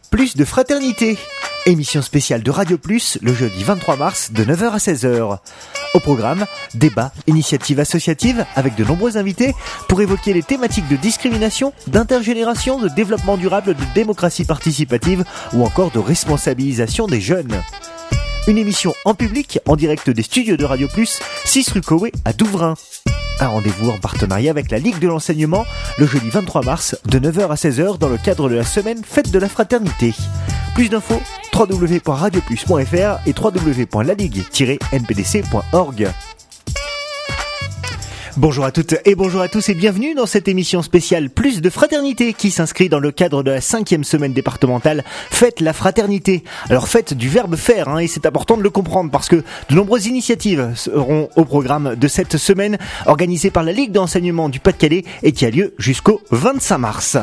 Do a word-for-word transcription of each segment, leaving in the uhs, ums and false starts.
Plus de fraternité. Émission spéciale de Radio Plus le jeudi vingt-trois mars de neuf heures à seize heures. Au programme, débats, initiatives associatives avec de nombreux invités pour évoquer les thématiques de discrimination, d'intergénération, de développement durable, de démocratie participative ou encore de responsabilisation des jeunes. Une émission en public, en direct des studios de Radio Plus, six rue Cowé à Douvrin. Un rendez-vous en partenariat avec la Ligue de l'enseignement le jeudi vingt-trois mars de neuf heures à seize heures dans le cadre de la semaine Fête de la Fraternité. Plus d'infos, w w w point radio plus point f r et w w w point la ligue tiret n p d c point org. Bonjour à toutes et bonjour à tous et bienvenue dans cette émission spéciale Plus de Fraternité qui s'inscrit dans le cadre de la cinquième semaine départementale Fête la Fraternité. Alors fête du verbe faire hein, et c'est important de le comprendre parce que de nombreuses initiatives seront au programme de cette semaine organisée par la Ligue d'enseignement du Pas-de-Calais et qui a lieu jusqu'au vingt-cinq mars.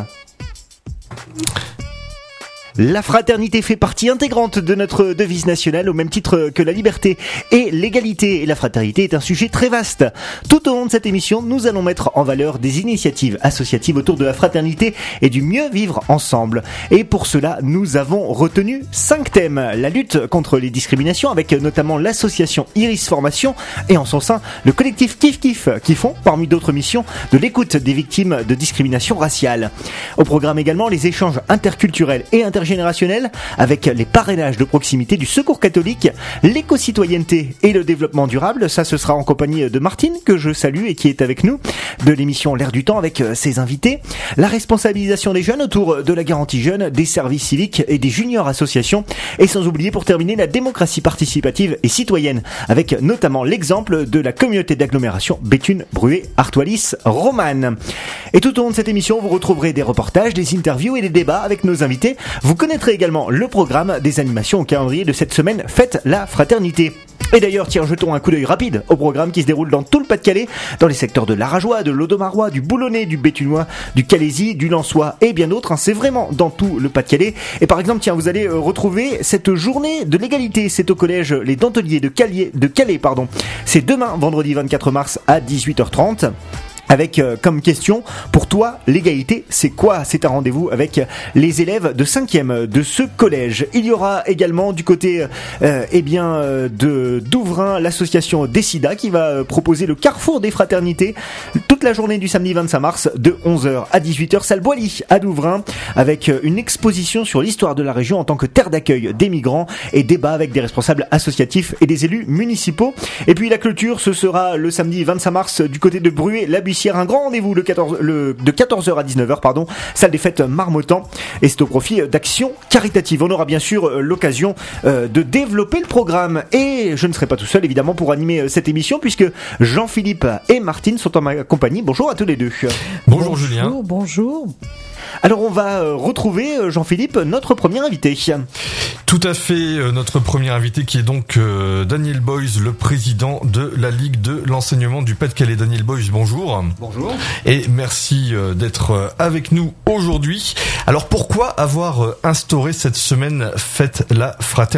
La fraternité fait partie intégrante de notre devise nationale au même titre que la liberté et l'égalité. Et la fraternité est un sujet très vaste. Tout au long de cette émission, nous allons mettre en valeur des initiatives associatives autour de la fraternité et du mieux vivre ensemble. Et pour cela, nous avons retenu cinq thèmes. La lutte contre les discriminations avec notamment l'association Iris Formation et en son sein le collectif Kif Kif qui font, parmi d'autres missions, de l'écoute des victimes de discrimination raciale. Au programme également les échanges interculturels et intergénérationnels générationnel avec les parrainages de proximité du Secours catholique, l'éco-citoyenneté et le développement durable. Ça, ce sera en compagnie de Martine, que je salue et qui est avec nous, de l'émission L'air du temps avec ses invités. La responsabilisation des jeunes autour de la garantie jeune, des services civiques et des juniors associations. Et sans oublier, pour terminer, la démocratie participative et citoyenne avec notamment l'exemple de la communauté d'agglomération Béthune, Bruay, Artois-Lys, Romane. Et tout au long de cette émission, vous retrouverez des reportages, des interviews et des débats avec nos invités. Vous connaîtrez également le programme des animations au calendrier de cette semaine Fête la Fraternité. Et d'ailleurs, tiens, jetons un coup d'œil rapide au programme qui se déroule dans tout le Pas-de-Calais, dans les secteurs de l'Arajois, de l'Audomarois, du Boulonnais, du Béthunois, du Calaisis, du Lensois et bien d'autres. Hein, c'est vraiment dans tout le Pas-de-Calais. Et par exemple, tiens, vous allez euh, retrouver cette journée de l'égalité. C'est au collège Les Denteliers de Calais, de Calais, pardon. C'est demain, vendredi vingt-quatre mars à dix-huit heures trente. Avec euh, comme question, pour toi, l'égalité, c'est quoi ? C'est un rendez-vous avec les élèves de cinquième de ce collège. Il y aura également du côté euh, eh bien, euh, de Douvrin, l'association Décida qui va euh, proposer le Carrefour des Fraternités toute la journée du samedi vingt-cinq mars de onze heures à dix-huit heures, salle Boilly à Douvrin, avec euh, une exposition sur l'histoire de la région en tant que terre d'accueil des migrants et débat avec des responsables associatifs et des élus municipaux. Et puis la clôture, ce sera le samedi vingt-cinq mars du côté de Bruay-la-Bussière. Un grand rendez-vous le quatorze, le, de quatorze heures à dix-neuf heures, pardon, salle des fêtes Marmottan, et c'est au profit d'actions caritatives. On aura bien sûr l'occasion euh, de développer le programme, et je ne serai pas tout seul évidemment pour animer cette émission, puisque Jean-Philippe et Martine sont en ma compagnie. Bonjour à tous les deux. Bonjour, bonjour Julien. Bonjour, bonjour. Alors on va retrouver, Jean-Philippe, notre premier invité. Tout à fait, notre premier invité qui est donc euh, Daniel Boys, le président de la Ligue de l'enseignement du Pas-de-Calais. Daniel Boys, bonjour. Bonjour. Et merci euh, d'être avec nous aujourd'hui. Alors pourquoi avoir instauré cette semaine Fête la Fraternité ?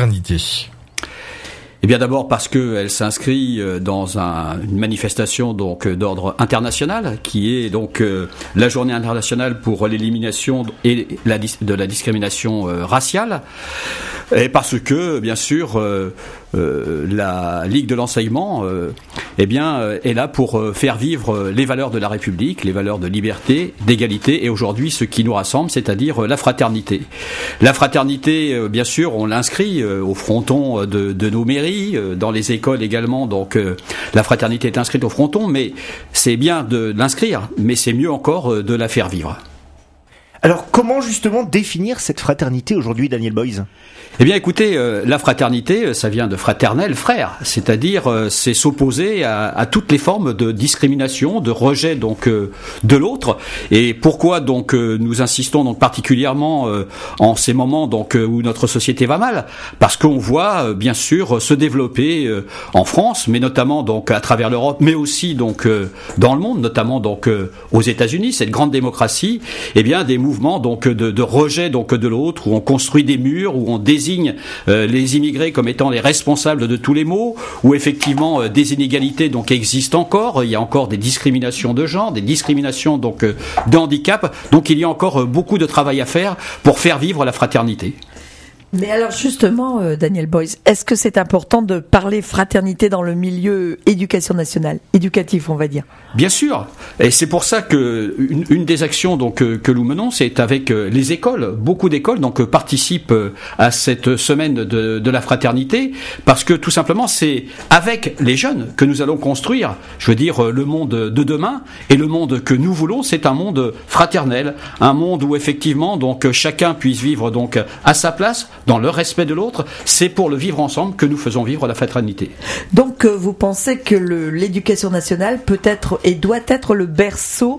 Eh bien d'abord parce qu'elle s'inscrit dans un, une manifestation donc d'ordre international qui est donc euh, la journée internationale pour l'élimination et la, de la discrimination euh, raciale, et parce que bien sûr euh, euh, la Ligue de l'enseignement euh, eh bien euh, est là pour euh, faire vivre les valeurs de la République, les valeurs de liberté, d'égalité et aujourd'hui ce qui nous rassemble, c'est-à-dire euh, la fraternité. La fraternité, euh, bien sûr, on l'inscrit euh, au fronton de, de nos mairies, dans les écoles également, donc euh, la fraternité est inscrite au fronton, mais c'est bien de l'inscrire, mais c'est mieux encore euh, de la faire vivre. Alors comment justement définir cette fraternité aujourd'hui, Daniel Boys ? Eh bien, écoutez, euh, la fraternité, ça vient de fraternel, frère, c'est-à-dire euh, c'est s'opposer à, à toutes les formes de discrimination, de rejet donc euh, de l'autre. Et pourquoi donc euh, nous insistons donc particulièrement euh, en ces moments donc euh, où notre société va mal ? Parce qu'on voit euh, bien sûr se développer euh, en France, mais notamment donc à travers l'Europe, mais aussi donc euh, dans le monde, notamment donc euh, aux États-Unis, cette grande démocratie, eh bien des mouvements mouvement donc de, de rejet donc de l'autre, où on construit des murs, où on désigne euh, les immigrés comme étant les responsables de tous les maux, où effectivement euh, des inégalités donc existent encore, il y a encore des discriminations de genre, des discriminations donc euh, de handicap, donc il y a encore euh, beaucoup de travail à faire pour faire vivre la fraternité. Mais alors justement, euh, Daniel Boyce, est-ce que c'est important de parler fraternité dans le milieu éducation nationale, éducatif on va dire ? Bien sûr, et c'est pour ça que une, une des actions donc euh, que nous menons, c'est avec euh, les écoles. Beaucoup d'écoles donc euh, participent euh, à cette semaine de, de la fraternité, parce que tout simplement c'est avec les jeunes que nous allons construire, je veux dire, euh, le monde de demain, et le monde que nous voulons, c'est un monde fraternel, un monde où effectivement donc chacun puisse vivre donc à sa place, dans le respect de l'autre. C'est pour le vivre ensemble que nous faisons vivre la fraternité. Donc euh, vous pensez que le, l'éducation nationale peut être et doit être le berceau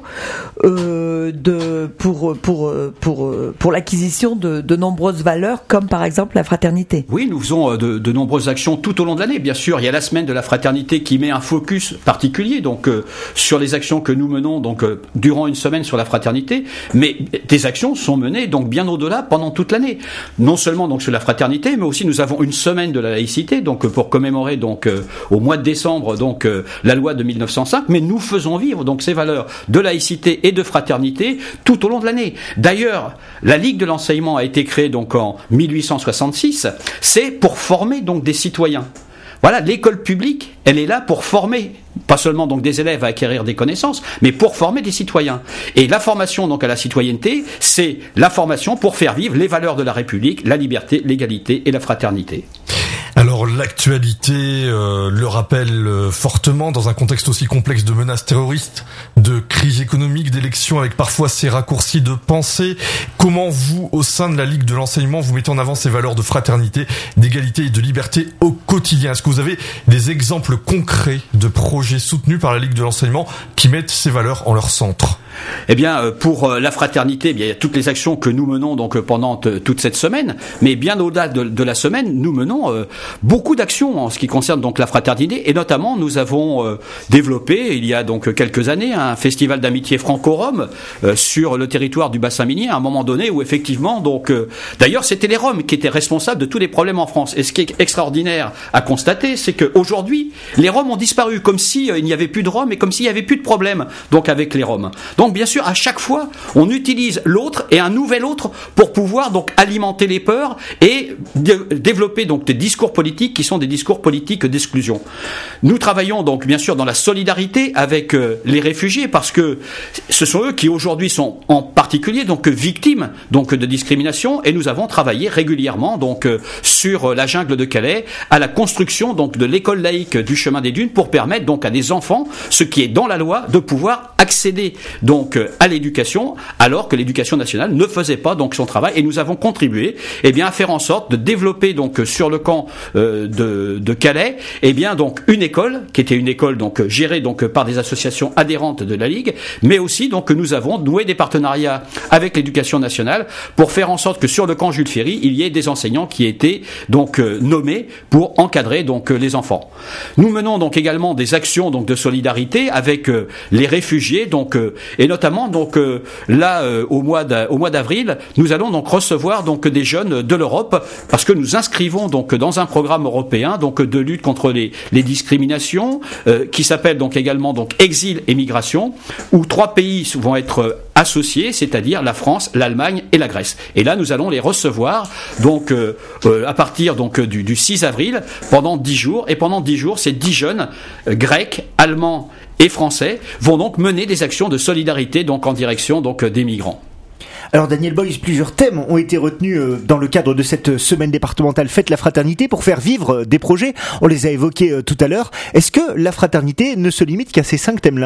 euh, de pour pour pour pour l'acquisition de, de nombreuses valeurs, comme par exemple la fraternité. Oui, nous faisons de, de nombreuses actions tout au long de l'année. Bien sûr, il y a la semaine de la fraternité qui met un focus particulier donc euh, sur les actions que nous menons donc euh, durant une semaine sur la fraternité, mais des actions sont menées donc bien au-delà pendant toute l'année. Non seulement donc sur la fraternité, mais aussi nous avons une semaine de la laïcité donc pour commémorer donc euh, au mois de décembre donc euh, la loi de mille neuf cent cinq, mais nous faisons vivre donc ces valeurs de laïcité et de fraternité tout au long de l'année. D'ailleurs, la Ligue de l'enseignement a été créée donc en mille huit cent soixante-six, c'est pour former donc des citoyens. Voilà, l'école publique, elle est là pour former, pas seulement donc des élèves à acquérir des connaissances, mais pour former des citoyens. Et la formation donc à la citoyenneté, c'est la formation pour faire vivre les valeurs de la République, la liberté, l'égalité et la fraternité. Alors l'actualité euh, le rappelle euh, fortement dans un contexte aussi complexe de menaces terroristes, de crise économique, d'élections avec parfois ces raccourcis de pensée. Comment vous, au sein de la Ligue de l'enseignement, vous mettez en avant ces valeurs de fraternité, d'égalité et de liberté au quotidien ? Est-ce que vous avez des exemples concrets de projets soutenus par la Ligue de l'enseignement qui mettent ces valeurs en leur centre ? Eh bien, pour la fraternité, eh bien, il y a toutes les actions que nous menons donc pendant t- toute cette semaine, mais bien au-delà de, de la semaine, nous menons euh, beaucoup d'actions en ce qui concerne donc la fraternité, et notamment nous avons euh, développé il y a donc quelques années un festival d'amitié franco-rome euh, sur le territoire du bassin minier, à un moment donné où effectivement donc euh, d'ailleurs c'était les Roms qui étaient responsables de tous les problèmes en France. Et ce qui est extraordinaire à constater, c'est qu'aujourd'hui les Roms ont disparu, comme si euh, il n'y avait plus de Roms et comme s'il n'y avait plus de problème donc avec les Roms. Donc bien sûr, à chaque fois, on utilise l'autre et un nouvel autre pour pouvoir donc alimenter les peurs et de- développer donc des discours politiques qui sont des discours politiques d'exclusion. Nous travaillons donc bien sûr dans la solidarité avec euh, les réfugiés, parce que ce sont eux qui aujourd'hui sont en particulier donc victimes donc de discrimination, et nous avons travaillé régulièrement donc euh, sur la jungle de Calais à la construction donc de l'école laïque du chemin des dunes pour permettre donc à des enfants, ce qui est dans la loi, de pouvoir accéder donc donc à l'éducation, alors que l'éducation nationale ne faisait pas donc son travail, et nous avons contribué eh bien à faire en sorte de développer donc sur le camp euh, de, de Calais eh bien donc une école qui était une école donc gérée donc par des associations adhérentes de la Ligue, mais aussi donc nous avons noué des partenariats avec l'éducation nationale pour faire en sorte que sur le camp Jules Ferry il y ait des enseignants qui étaient donc euh, nommés pour encadrer donc euh, les enfants. Nous menons donc également des actions donc de solidarité avec euh, les réfugiés donc euh, et notamment donc euh, là euh, au mois d'a, au mois d'avril, nous allons donc recevoir donc des jeunes de l'Europe, parce que nous inscrivons donc dans un programme européen donc de lutte contre les, les discriminations euh, qui s'appelle donc également donc Exil et Migration, où trois pays vont être associés, c'est-à-dire la France, l'Allemagne et la Grèce. Et là, nous allons les recevoir donc euh, euh, à partir donc du, du six avril pendant dix jours. Et pendant dix jours, ces dix jeunes euh, grecs, allemands et français vont donc mener des actions de solidarité donc en direction donc des migrants. Alors Daniel Boyce, plusieurs thèmes ont été retenus dans le cadre de cette semaine départementale Fête la Fraternité pour faire vivre des projets. On les a évoqués tout à l'heure. Est-ce que la fraternité ne se limite qu'à ces cinq thèmes-là ?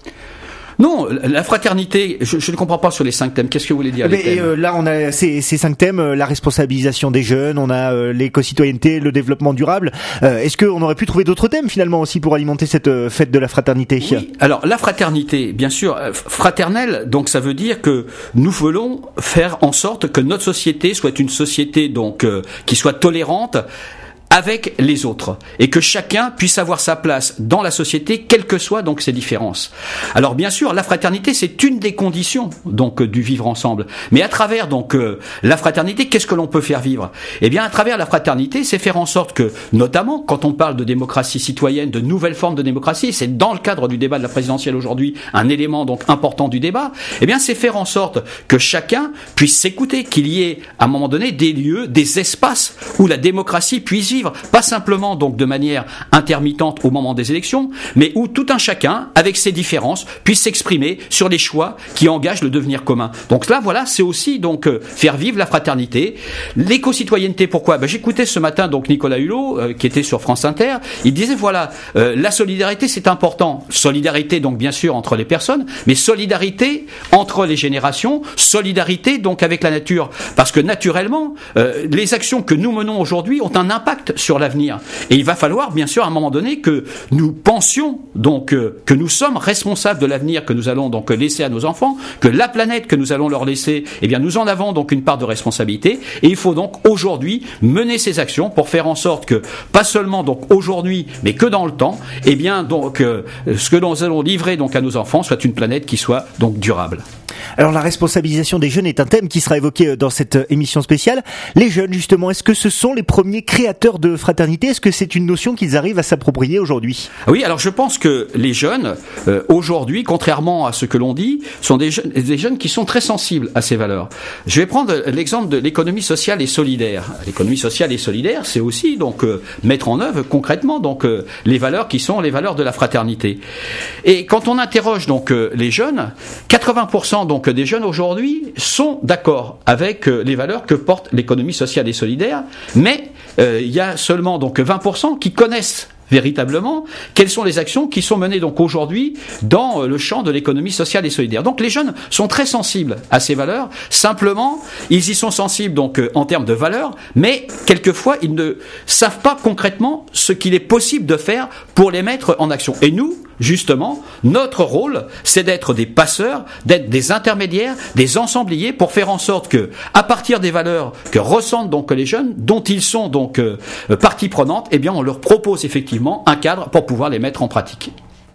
Non, la fraternité, je, je ne comprends pas sur les cinq thèmes. Qu'est-ce que vous voulez dire les Mais thèmes euh, là, on a ces, ces cinq thèmes, euh, la responsabilisation des jeunes, on a euh, l'éco-citoyenneté, le développement durable. Euh, est-ce qu'on aurait pu trouver d'autres thèmes finalement aussi pour alimenter cette euh, fête de la fraternité ? Oui, alors la fraternité, bien sûr, euh, fraternelle, donc ça veut dire que nous voulons faire en sorte que notre société soit une société donc euh, qui soit tolérante, avec les autres et que chacun puisse avoir sa place dans la société, quelles que soient donc ses différences. Alors bien sûr, la fraternité, c'est une des conditions donc du vivre ensemble. Mais à travers donc euh, la fraternité, qu'est-ce que l'on peut faire vivre ? Eh bien, à travers la fraternité, c'est faire en sorte que, notamment, quand on parle de démocratie citoyenne, de nouvelles formes de démocratie, c'est dans le cadre du débat de la présidentielle aujourd'hui un élément donc important du débat. Eh bien, c'est faire en sorte que chacun puisse s'écouter, qu'il y ait à un moment donné des lieux, des espaces où la démocratie puisse vivre. Pas simplement donc de manière intermittente au moment des élections, mais où tout un chacun, avec ses différences, puisse s'exprimer sur les choix qui engagent le devenir commun. Donc là, voilà, c'est aussi donc euh, faire vivre la fraternité, l'éco-citoyenneté. Pourquoi ? Ben, j'écoutais ce matin donc Nicolas Hulot, euh, qui était sur France Inter. Il disait voilà, euh, la solidarité c'est important. Solidarité donc bien sûr entre les personnes, mais solidarité entre les générations, solidarité donc avec la nature, parce que naturellement, euh, les actions que nous menons aujourd'hui ont un impact sur l'avenir. Et il va falloir, bien sûr, à un moment donné, que nous pensions donc euh, que nous sommes responsables de l'avenir que nous allons donc laisser à nos enfants, que la planète que nous allons leur laisser, eh bien, nous en avons donc une part de responsabilité. Et il faut donc aujourd'hui mener ces actions pour faire en sorte que, pas seulement donc aujourd'hui, mais que dans le temps, eh bien, donc euh, ce que nous allons livrer donc à nos enfants soit une planète qui soit donc durable. Alors la responsabilisation des jeunes est un thème qui sera évoqué dans cette émission spéciale. Les jeunes, justement, est-ce que ce sont les premiers créateurs de fraternité ? Est-ce que c'est une notion qu'ils arrivent à s'approprier aujourd'hui ? Oui, alors je pense que les jeunes, euh, aujourd'hui, contrairement à ce que l'on dit, sont des jeunes, des jeunes qui sont très sensibles à ces valeurs. Je vais prendre l'exemple de l'économie sociale et solidaire. L'économie sociale et solidaire, c'est aussi donc euh, mettre en œuvre concrètement donc euh, les valeurs qui sont les valeurs de la fraternité. Et quand on interroge donc euh, les jeunes, quatre-vingts pour cent donc des jeunes aujourd'hui sont d'accord avec euh, les valeurs que porte l'économie sociale et solidaire, mais euh, il y a seulement donc vingt pour cent qui connaissent véritablement quelles sont les actions qui sont menées donc aujourd'hui dans le champ de l'économie sociale et solidaire. Donc les jeunes sont très sensibles à ces valeurs, simplement ils y sont sensibles donc en termes de valeurs, mais quelquefois ils ne savent pas concrètement ce qu'il est possible de faire pour les mettre en action. Et nous, justement, notre rôle, c'est d'être des passeurs, d'être des intermédiaires, des ensembliers pour faire en sorte que, à partir des valeurs que ressentent donc les jeunes, dont ils sont donc euh, partie prenante, eh bien on leur propose effectivement un cadre pour pouvoir les mettre en pratique.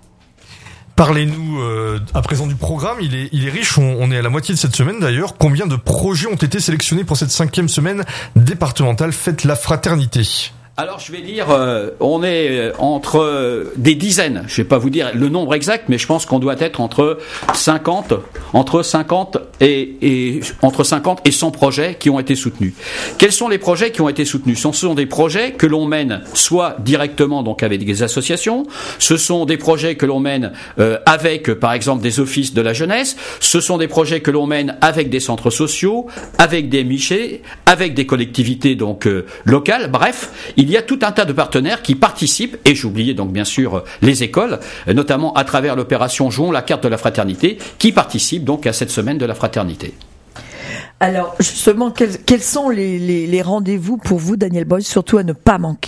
Parlez-nous euh, à présent du programme, il est, il est riche, on, on est à la moitié de cette semaine d'ailleurs. Combien de projets ont été sélectionnés pour cette cinquième semaine départementale Faites la Fraternité ? Alors je vais dire, euh, on est entre euh, des dizaines, je ne vais pas vous dire le nombre exact, mais je pense qu'on doit être entre cinquante, entre cinquante et, et entre cinquante et cent projets qui ont été soutenus. Quels sont les projets qui ont été soutenus ? Ce sont des projets que l'on mène soit directement donc avec des associations, ce sont des projets que l'on mène euh, avec par exemple des offices de la jeunesse, ce sont des projets que l'on mène avec des centres sociaux, avec des M I C H E, avec des collectivités donc euh, locales, bref. Il y a tout un tas de partenaires qui participent, et j'oubliais donc bien sûr les écoles, notamment à travers l'opération Jouons la carte de la fraternité, qui participent donc à cette semaine de la fraternité. Alors justement, quels, quels sont les, les, les rendez-vous pour vous, Daniel Boyce, surtout à ne pas manquer ?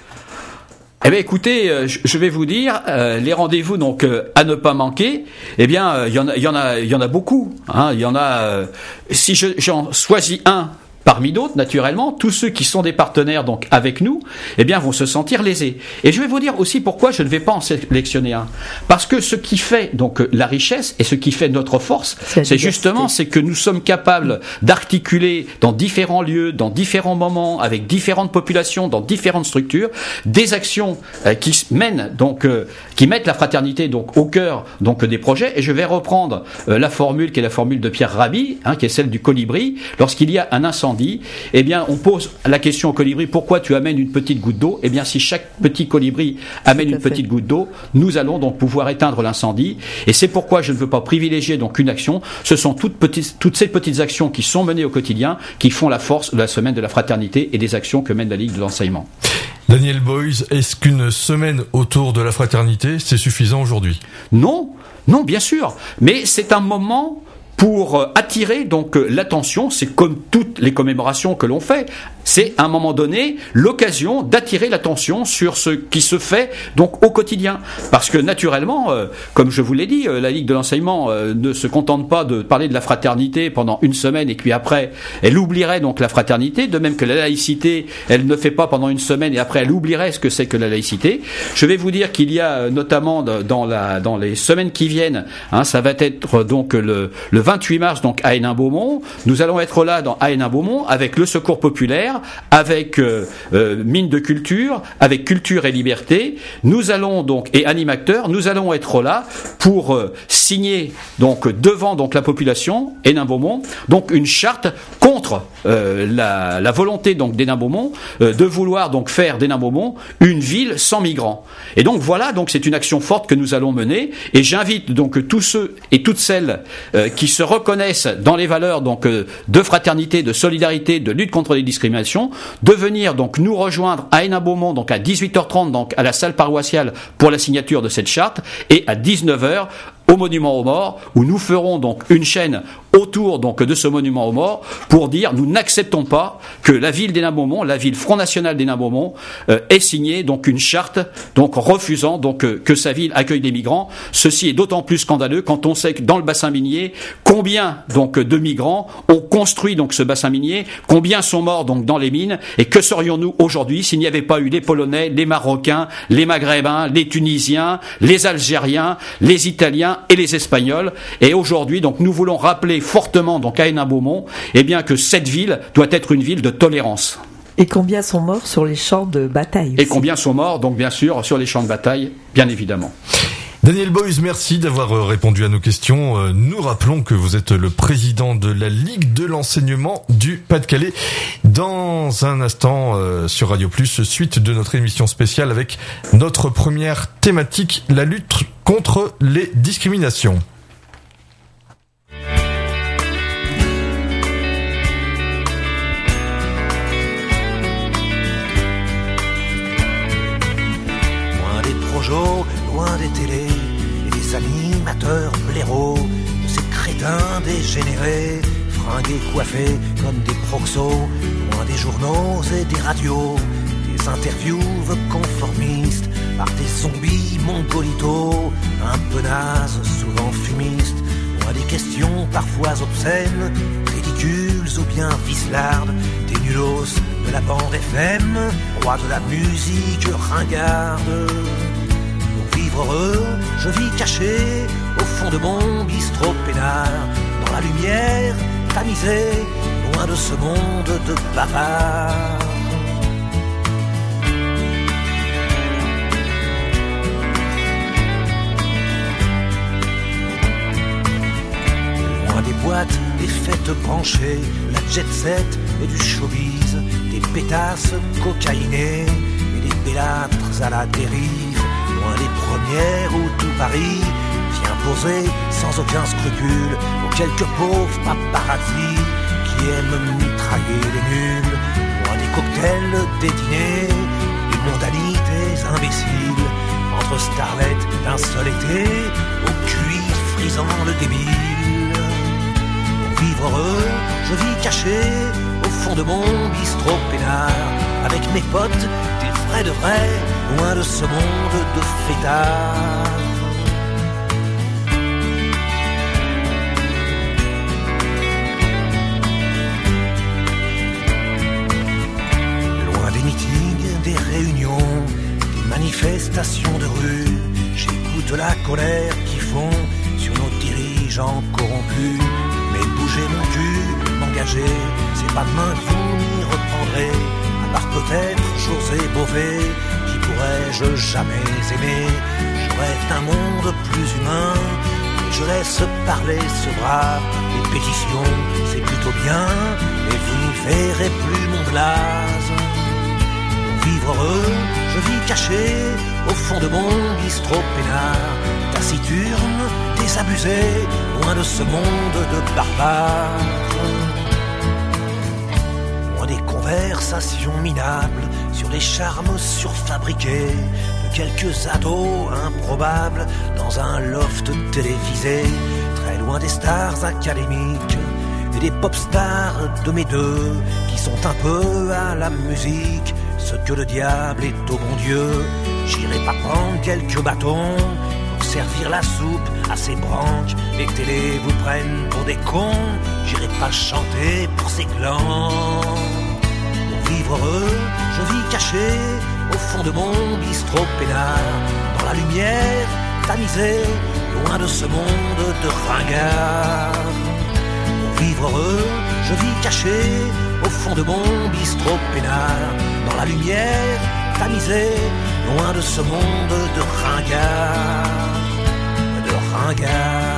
Eh bien, écoutez, euh, je vais vous dire euh, les rendez-vous donc euh, à ne pas manquer. Eh bien, il euh, y en a, il y en a, il y en a beaucoup. Hein, il y en a. Euh, si je, j'en choisis un. Parmi d'autres, naturellement, tous ceux qui sont des partenaires donc avec nous, eh bien, vont se sentir lésés. Et je vais vous dire aussi pourquoi je ne vais pas en sélectionner un. Parce que ce qui fait donc la richesse et ce qui fait notre force, c'est, c'est justement c'est que nous sommes capables d'articuler dans différents lieux, dans différents moments, avec différentes populations, dans différentes structures, des actions euh, qui mènent donc euh, qui mettent la fraternité donc au cœur donc des projets. Et je vais reprendre euh, la formule qui est la formule de Pierre Rabhi, hein, qui est celle du colibri. Lorsqu'il y a un incendie, eh bien, on pose la question au colibri, pourquoi tu amènes une petite goutte d'eau ? Eh bien, si chaque petit colibri amène une petite goutte d'eau, nous allons donc pouvoir éteindre l'incendie. Et c'est pourquoi je ne veux pas privilégier donc une action. Ce sont toutes petites, toutes ces petites actions qui sont menées au quotidien, qui font la force de la semaine de la fraternité et des actions que mène la Ligue de l'enseignement. Daniel Boyce, est-ce qu'une semaine autour de la fraternité, c'est suffisant aujourd'hui ? Non, non, bien sûr. Mais c'est un moment pour attirer donc l'attention. C'est comme toutes les commémorations que l'on fait, c'est à un moment donné l'occasion d'attirer l'attention sur ce qui se fait donc au quotidien. Parce que naturellement, euh, comme je vous l'ai dit, euh, la Ligue de l'enseignement euh, ne se contente pas de parler de la fraternité pendant une semaine et puis après elle oublierait donc la fraternité, de même que la laïcité, elle ne fait pas pendant une semaine et après elle oublierait ce que c'est que la laïcité. Je vais vous dire qu'il y a notamment dans, la, dans les semaines qui viennent, hein, ça va être donc le, le vingt-huit mars donc à Hénin-Beaumont, nous allons être là dans, à Hénin-Beaumont avec le Secours Populaire, avec euh, euh, Mine de Culture, avec Culture et Liberté. Nous allons donc, et animateurs, nous allons être là pour euh, signer donc devant donc la population Hénin-Beaumont donc une charte contre euh, la, la volonté donc d'Hénin-Beaumont euh, de vouloir donc faire d'Hénin-Beaumont une ville sans migrants. Et donc voilà, donc c'est une action forte que nous allons mener et j'invite donc tous ceux et toutes celles euh, qui se reconnaissent dans les valeurs donc euh, de fraternité, de solidarité, de lutte contre les discriminations de venir donc nous rejoindre à Hénin-Beaumont donc à dix-huit heures trente donc à la salle paroissiale pour la signature de cette charte et à dix-neuf heures au monument aux morts où nous ferons donc une chaîne autour donc de ce monument aux morts pour dire nous n'acceptons pas que la ville d'Hénin-Beaumont, la ville Front National d'Hénin-Beaumont euh, ait signé donc une charte donc refusant donc euh, que sa ville accueille des migrants. Ceci est d'autant plus scandaleux quand on sait que dans le bassin minier combien donc de migrants ont construit donc ce bassin minier, combien sont morts donc dans les mines et que serions-nous aujourd'hui s'il n'y avait pas eu les Polonais, les Marocains, les Maghrébins, les Tunisiens, les Algériens, les Italiens et les Espagnols. Et aujourd'hui donc nous voulons rappeler fortement donc à Hénin-Beaumont eh bien que cette ville doit être une ville de tolérance. Et combien sont morts sur les champs de bataille aussi. Et combien sont morts donc bien sûr sur les champs de bataille, bien évidemment. Daniel Boyes, merci d'avoir répondu à nos questions. Nous rappelons que vous êtes le président de la Ligue de l'enseignement du Pas-de-Calais. Dans un instant, euh, sur Radio Plus, suite de notre émission spéciale avec notre première thématique, la lutte contre les discriminations. Loin des projos, loin des télés, et des animateurs blaireaux, de ces crétins dégénérés, fringués, coiffés comme des proxos, loin des journaux et des radios, des interviews conformistes, par des zombies mongolitos, un peu nazes, souvent fumistes, loin des questions parfois obscènes, ridicules ou bien vicelardes, des nulos de la bande F M, rois de la musique ringarde. Pour vivre heureux, je vis caché au fond de mon bistrot peinard, dans la lumière tamisée, loin de ce monde de bavards. Loin des boîtes, des fêtes branchées, la jet set et du showbiz, des pétasses cocaïnées et des bellâtres à la dérive, loin des premières où tout Paris vient poser sans aucun scrupule aux quelques pauvres paparazzi qui aiment mitrailler les nuls, loin des cocktails, des dîners, des mondanités imbéciles, entre starlettes d'un seul été, au cuir frisant le débile. Pour vivre heureux, je vis caché au fond de mon bistrot peinard, avec mes potes, des vrais de vrais, loin de ce monde de fêtards. Loin des meetings, des réunions, des manifestations de rue, j'écoute la colère qui fond sur nos dirigeants corrompus. Mais bouger mon cul, m'engager, c'est pas demain que vous m'y reprendrez, à part peut-être José Bové, qui pourrais-je jamais aimer. Je rêve d'un monde plus humain, et je laisse parler ce bras. Les pétitions, c'est plutôt bien, mais vous n'y verrez plus mon blaze. Pour vivre heureux, je vis caché au fond de mon bistrot peinard, taciturne, désabusé, loin de ce monde de barbares. Loin des conversations minables sur les charmes surfabriqués de quelques ados improbables dans un loft télévisé. Très loin loin des stars académiques et des pop stars de mes deux, qui sont un peu à la musique ce que le diable est au bon Dieu. J'irai pas prendre quelques bâtons pour servir la soupe à ces branques. Les télés vous prennent pour des cons. J'irai pas chanter pour ces clans. Pour vivre heureux, je vis caché au fond de mon bistrot peinard, dans la lumière tamisée, loin de ce monde de ringards. Pour vivre heureux, je vis caché au fond de mon bistrot peinard, dans la lumière tamisée, loin de ce monde de ringards, de ringards.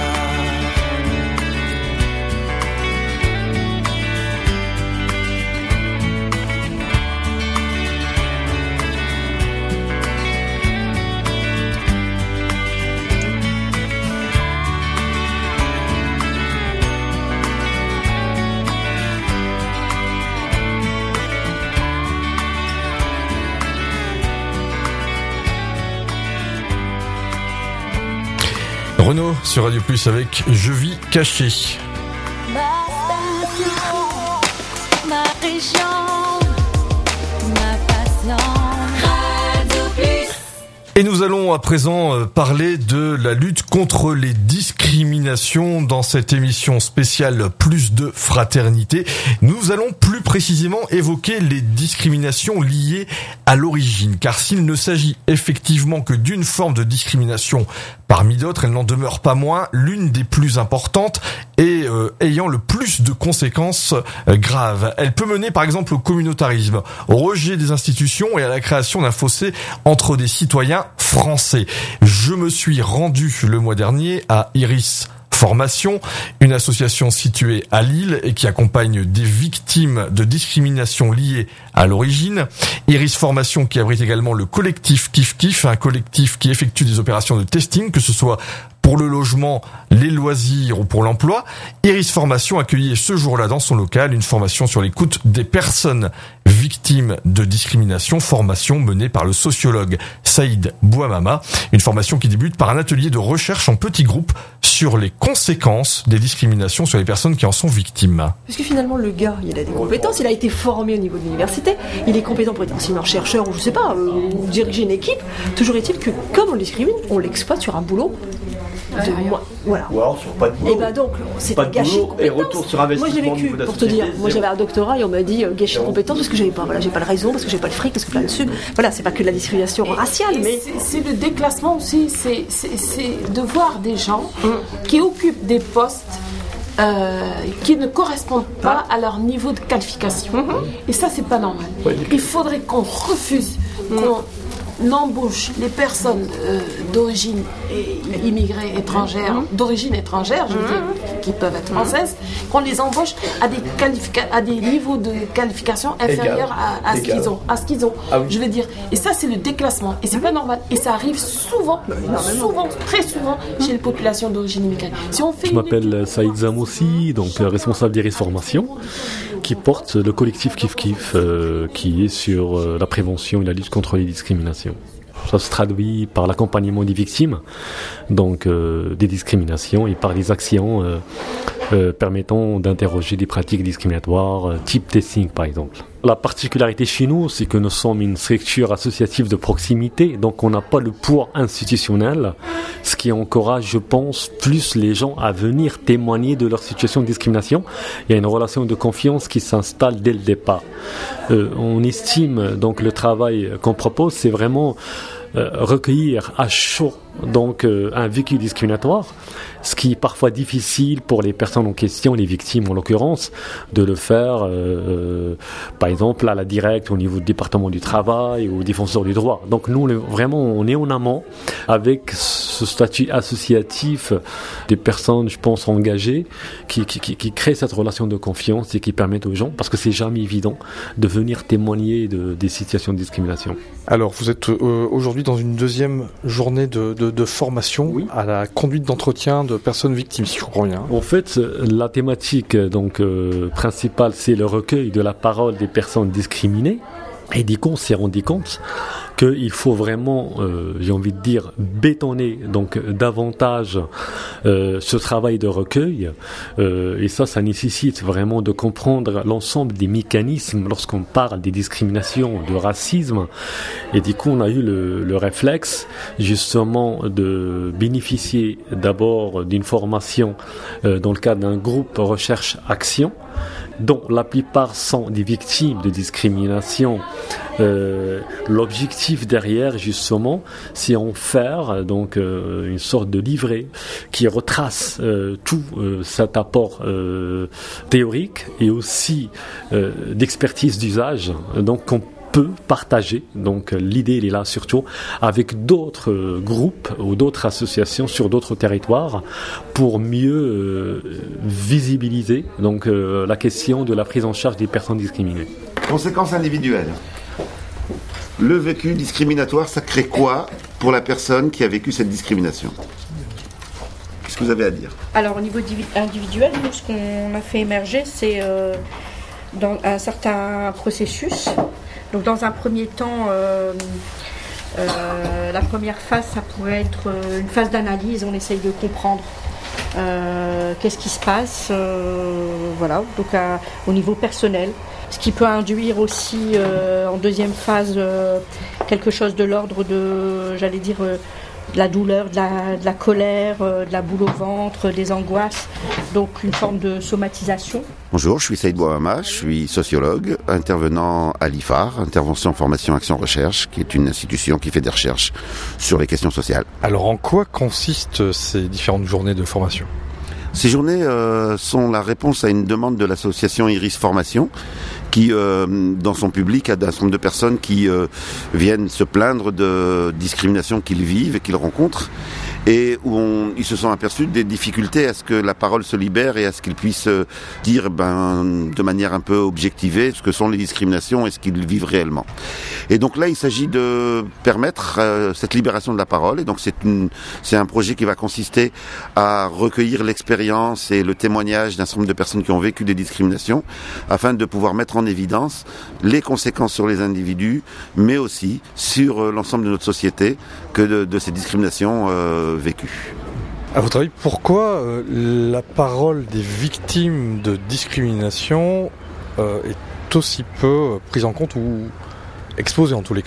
Renaud sur Radio Plus avec Je vis caché. Ma station, ma région, ma passion. Radio Plus. Et nous allons à présent parler de la lutte contre les discriminations dans cette émission spéciale Plus de fraternité. Nous allons plus précisément évoquer les discriminations liées à l'origine, car s'il ne s'agit effectivement que d'une forme de discrimination parmi d'autres, elle n'en demeure pas moins l'une des plus importantes et euh, ayant le plus de conséquences euh, graves. Elle peut mener par exemple au communautarisme, au rejet des institutions et à la création d'un fossé entre des citoyens français. Je me suis rendu le mois dernier à Iris Formation, une association située à Lille et qui accompagne des victimes de discrimination liées à l'origine. Iris Formation qui abrite également le collectif Kif Kif, un collectif qui effectue des opérations de testing, que ce soit pour le logement, les loisirs ou pour l'emploi. Iris Formation accueillait ce jour-là dans son local une formation sur l'écoute des personnes victimes de discrimination, formation menée par le sociologue Saïd Bouamama, une formation qui débute par un atelier de recherche en petits groupes sur les conséquences des discriminations sur les personnes qui en sont victimes. Parce que finalement, le gars, il a des compétences, il a été formé au niveau de l'université, il est compétent pour être enseignant chercheur ou je sais pas, euh, diriger une équipe. Toujours est-il que comme on le discrimine, on l'exploite sur un boulot de moins. Voilà. Ou alors sur pas de boulot. Et bah donc, c'est pas de gâchis de boulot et compétences. retour sur investissement. Moi, je l'ai vécu, pour te dire. Moi, j'avais un doctorat et on m'a dit euh, gâchis de compétences parce que j'avais pas, voilà, j'ai pas le réseau, parce que j'ai pas le fric, parce que là-dessus. Voilà, c'est pas que de la discrimination raciale, et mais. C'est, c'est le déclassement aussi, c'est, c'est, c'est de voir des gens mmh. qui occupent des postes euh, qui ne correspondent pas à leur niveau de qualification. Mmh. Et ça, c'est pas normal. Ouais, il faudrait qu'on refuse, mmh. qu'on n'embauche les personnes euh, d'origine immigrée étrangère, mmh. d'origine étrangère, je veux dire, qui, qui peuvent être françaises, mmh. qu'on les embauche à des, qualifica- à des niveaux de qualification inférieurs à, à, ce qu'ils ont, à ce qu'ils ont. Ah oui. Je veux dire, et ça c'est le déclassement, et c'est mmh. pas normal, et ça arrive souvent, souvent, très souvent chez les populations d'origine immigrée. Si on fait je m'appelle étude... Saïd Zamoussi, donc responsable d'Iris Formation, qui porte le collectif Kif Kif, euh, qui est sur euh, la prévention et la lutte contre les discriminations. Ça se traduit par l'accompagnement des victimes, donc euh, des discriminations, et par des actions euh, euh, permettant d'interroger des pratiques discriminatoires, euh, type testing par exemple. La particularité chez nous, c'est que nous sommes une structure associative de proximité, donc on n'a pas le poids institutionnel, ce qui encourage, je pense, plus les gens à venir témoigner de leur situation de discrimination. Il y a une relation de confiance qui s'installe dès le départ. Euh, on estime donc le travail qu'on propose, c'est vraiment euh, recueillir à chaud donc euh, un vécu discriminatoire, ce qui est parfois difficile pour les personnes en question, les victimes en l'occurrence, de le faire euh, euh, par exemple à la directe au niveau du département du travail ou au défenseur du droit. Donc nous on est, vraiment on est en amont avec ce statut associatif des personnes, je pense, engagées qui, qui, qui, qui créent cette relation de confiance et qui permettent aux gens, parce que c'est jamais évident, de venir témoigner de, des situations de discrimination. Alors vous êtes euh, aujourd'hui dans une deuxième journée de, de, de formation oui. à la conduite d'entretien de personnes victimes, si je comprends bien. En fait, la thématique donc euh, principale, c'est le recueil de la parole des personnes discriminées. Et du coup, on s'est rendu compte qu'il faut vraiment, euh, j'ai envie de dire, bétonner donc davantage euh, ce travail de recueil. Euh, et ça, ça nécessite vraiment de comprendre l'ensemble des mécanismes lorsqu'on parle des discriminations, de racisme. Et du coup, on a eu le, le réflexe justement de bénéficier d'abord d'une formation euh, dans le cadre d'un groupe recherche-action, dont la plupart sont des victimes de discrimination. Euh, l'objectif derrière, justement, c'est en faire donc euh, une sorte de livret qui retrace euh, tout euh, cet apport euh, théorique et aussi euh, d'expertise d'usage, donc qu'on peut partager. Donc l'idée elle est là surtout avec d'autres euh, groupes ou d'autres associations sur d'autres territoires pour mieux euh, visibiliser donc euh, la question de la prise en charge des personnes discriminées. Conséquences individuelles. Le vécu discriminatoire, ça crée quoi pour la personne qui a vécu cette discrimination ? Qu'est-ce que vous avez à dire ? Alors au niveau individuel, nous ce qu'on a fait émerger, c'est euh, dans un certain processus. Donc dans un premier temps, euh, euh, la première phase, ça pourrait être une phase d'analyse. On essaye de comprendre euh, qu'est-ce qui se passe, euh, voilà. Donc à, au niveau personnel, ce qui peut induire aussi euh, en deuxième phase euh, quelque chose de l'ordre de, j'allais dire, euh, de la douleur, de la, de la colère, euh, de la boule au ventre, des angoisses. Donc une forme de somatisation. Bonjour, je suis Saïd Bouhamma, je suis sociologue, intervenant à l'I F A R, Intervention, Formation, Action, Recherche, qui est une institution qui fait des recherches sur les questions sociales. Alors en quoi consistent ces différentes journées de formation ? Ces journées euh, sont la réponse à une demande de l'association Iris Formation, qui, euh, dans son public, a un certain nombre de personnes qui euh, viennent se plaindre de discrimination qu'ils vivent et qu'ils rencontrent, et où on, ils se sont aperçus des difficultés à ce que la parole se libère et à ce qu'ils puissent dire ben, de manière un peu objectivée ce que sont les discriminations et ce qu'ils vivent réellement. Et donc là, il s'agit de permettre euh, cette libération de la parole, et donc c'est, une, c'est un projet qui va consister à recueillir l'expérience et le témoignage d'un certain nombre de personnes qui ont vécu des discriminations, afin de pouvoir mettre en évidence les conséquences sur les individus, mais aussi sur euh, l'ensemble de notre société que de, de ces discriminations euh, vécues. À votre avis, pourquoi euh, la parole des victimes de discrimination euh, est aussi peu prise en compte ou exposée en tous les cas ?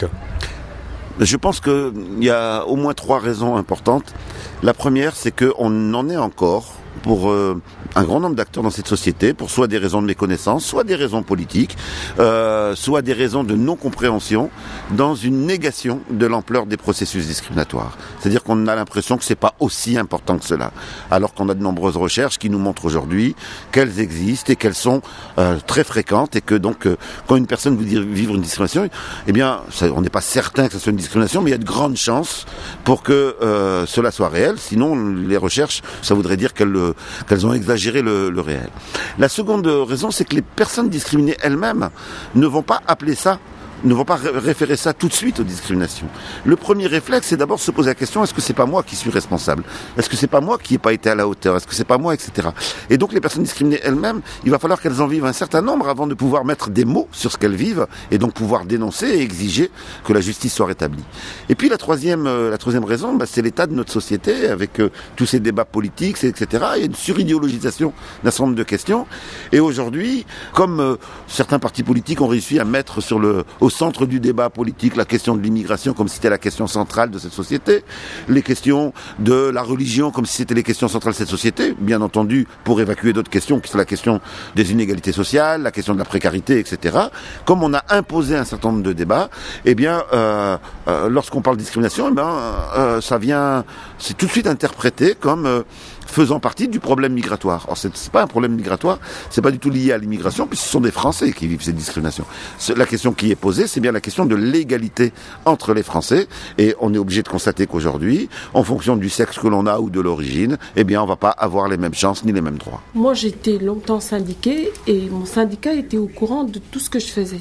Je pense qu'il y a au moins trois raisons importantes. La première, c'est qu'on en est encore pour euh, un grand nombre d'acteurs dans cette société, pour soit des raisons de méconnaissance, soit des raisons politiques, euh, soit des raisons de non-compréhension, dans une négation de l'ampleur des processus discriminatoires. C'est-à-dire qu'on a l'impression que c'est pas aussi important que cela, alors qu'on a de nombreuses recherches qui nous montrent aujourd'hui qu'elles existent et qu'elles sont euh, très fréquentes, et que donc euh, quand une personne veut dire vivre une discrimination, eh bien, ça, on n'est pas certain que ce soit une discrimination, mais il y a de grandes chances pour que euh, cela soit réel. Sinon, les recherches, ça voudrait dire qu'elles euh, qu'elles ont exagéré le, le réel. La seconde raison, c'est que les personnes discriminées elles-mêmes ne vont pas appeler ça, ne vont pas référer ça tout de suite aux discriminations. Le premier réflexe, c'est d'abord se poser la question, est-ce que c'est pas moi qui suis responsable ? Est-ce que c'est pas moi qui n'ai pas été à la hauteur ? Est-ce que c'est pas moi, et cetera. Et donc les personnes discriminées elles-mêmes, il va falloir qu'elles en vivent un certain nombre avant de pouvoir mettre des mots sur ce qu'elles vivent, et donc pouvoir dénoncer et exiger que la justice soit rétablie. Et puis la troisième, euh, la troisième raison, bah, c'est l'état de notre société, avec euh, tous ces débats politiques, et cetera. Il y a une suridéologisation d'un certain nombre de questions. Et aujourd'hui, comme euh, certains partis politiques ont réussi à mettre sur le au centre du débat politique la question de l'immigration comme si c'était la question centrale de cette société, les questions de la religion comme si c'était les questions centrales de cette société, bien entendu pour évacuer d'autres questions qui sont la question des inégalités sociales, la question de la précarité, et cetera. Comme on a imposé un certain nombre de débats, eh bien, euh, euh, lorsqu'on parle de discrimination, eh ben, euh, ça vient, c'est tout de suite interprété comme euh, faisant partie du problème migratoire. Or, c'est, c'est pas un problème migratoire, c'est pas du tout lié à l'immigration, puisque ce sont des Français qui vivent ces discriminations. La question qui est posée, c'est bien la question de l'égalité entre les Français, et on est obligé de constater qu'aujourd'hui, en fonction du sexe que l'on a ou de l'origine, eh bien, on va pas avoir les mêmes chances ni les mêmes droits. Moi, j'étais longtemps syndiquée, et mon syndicat était au courant de tout ce que je faisais.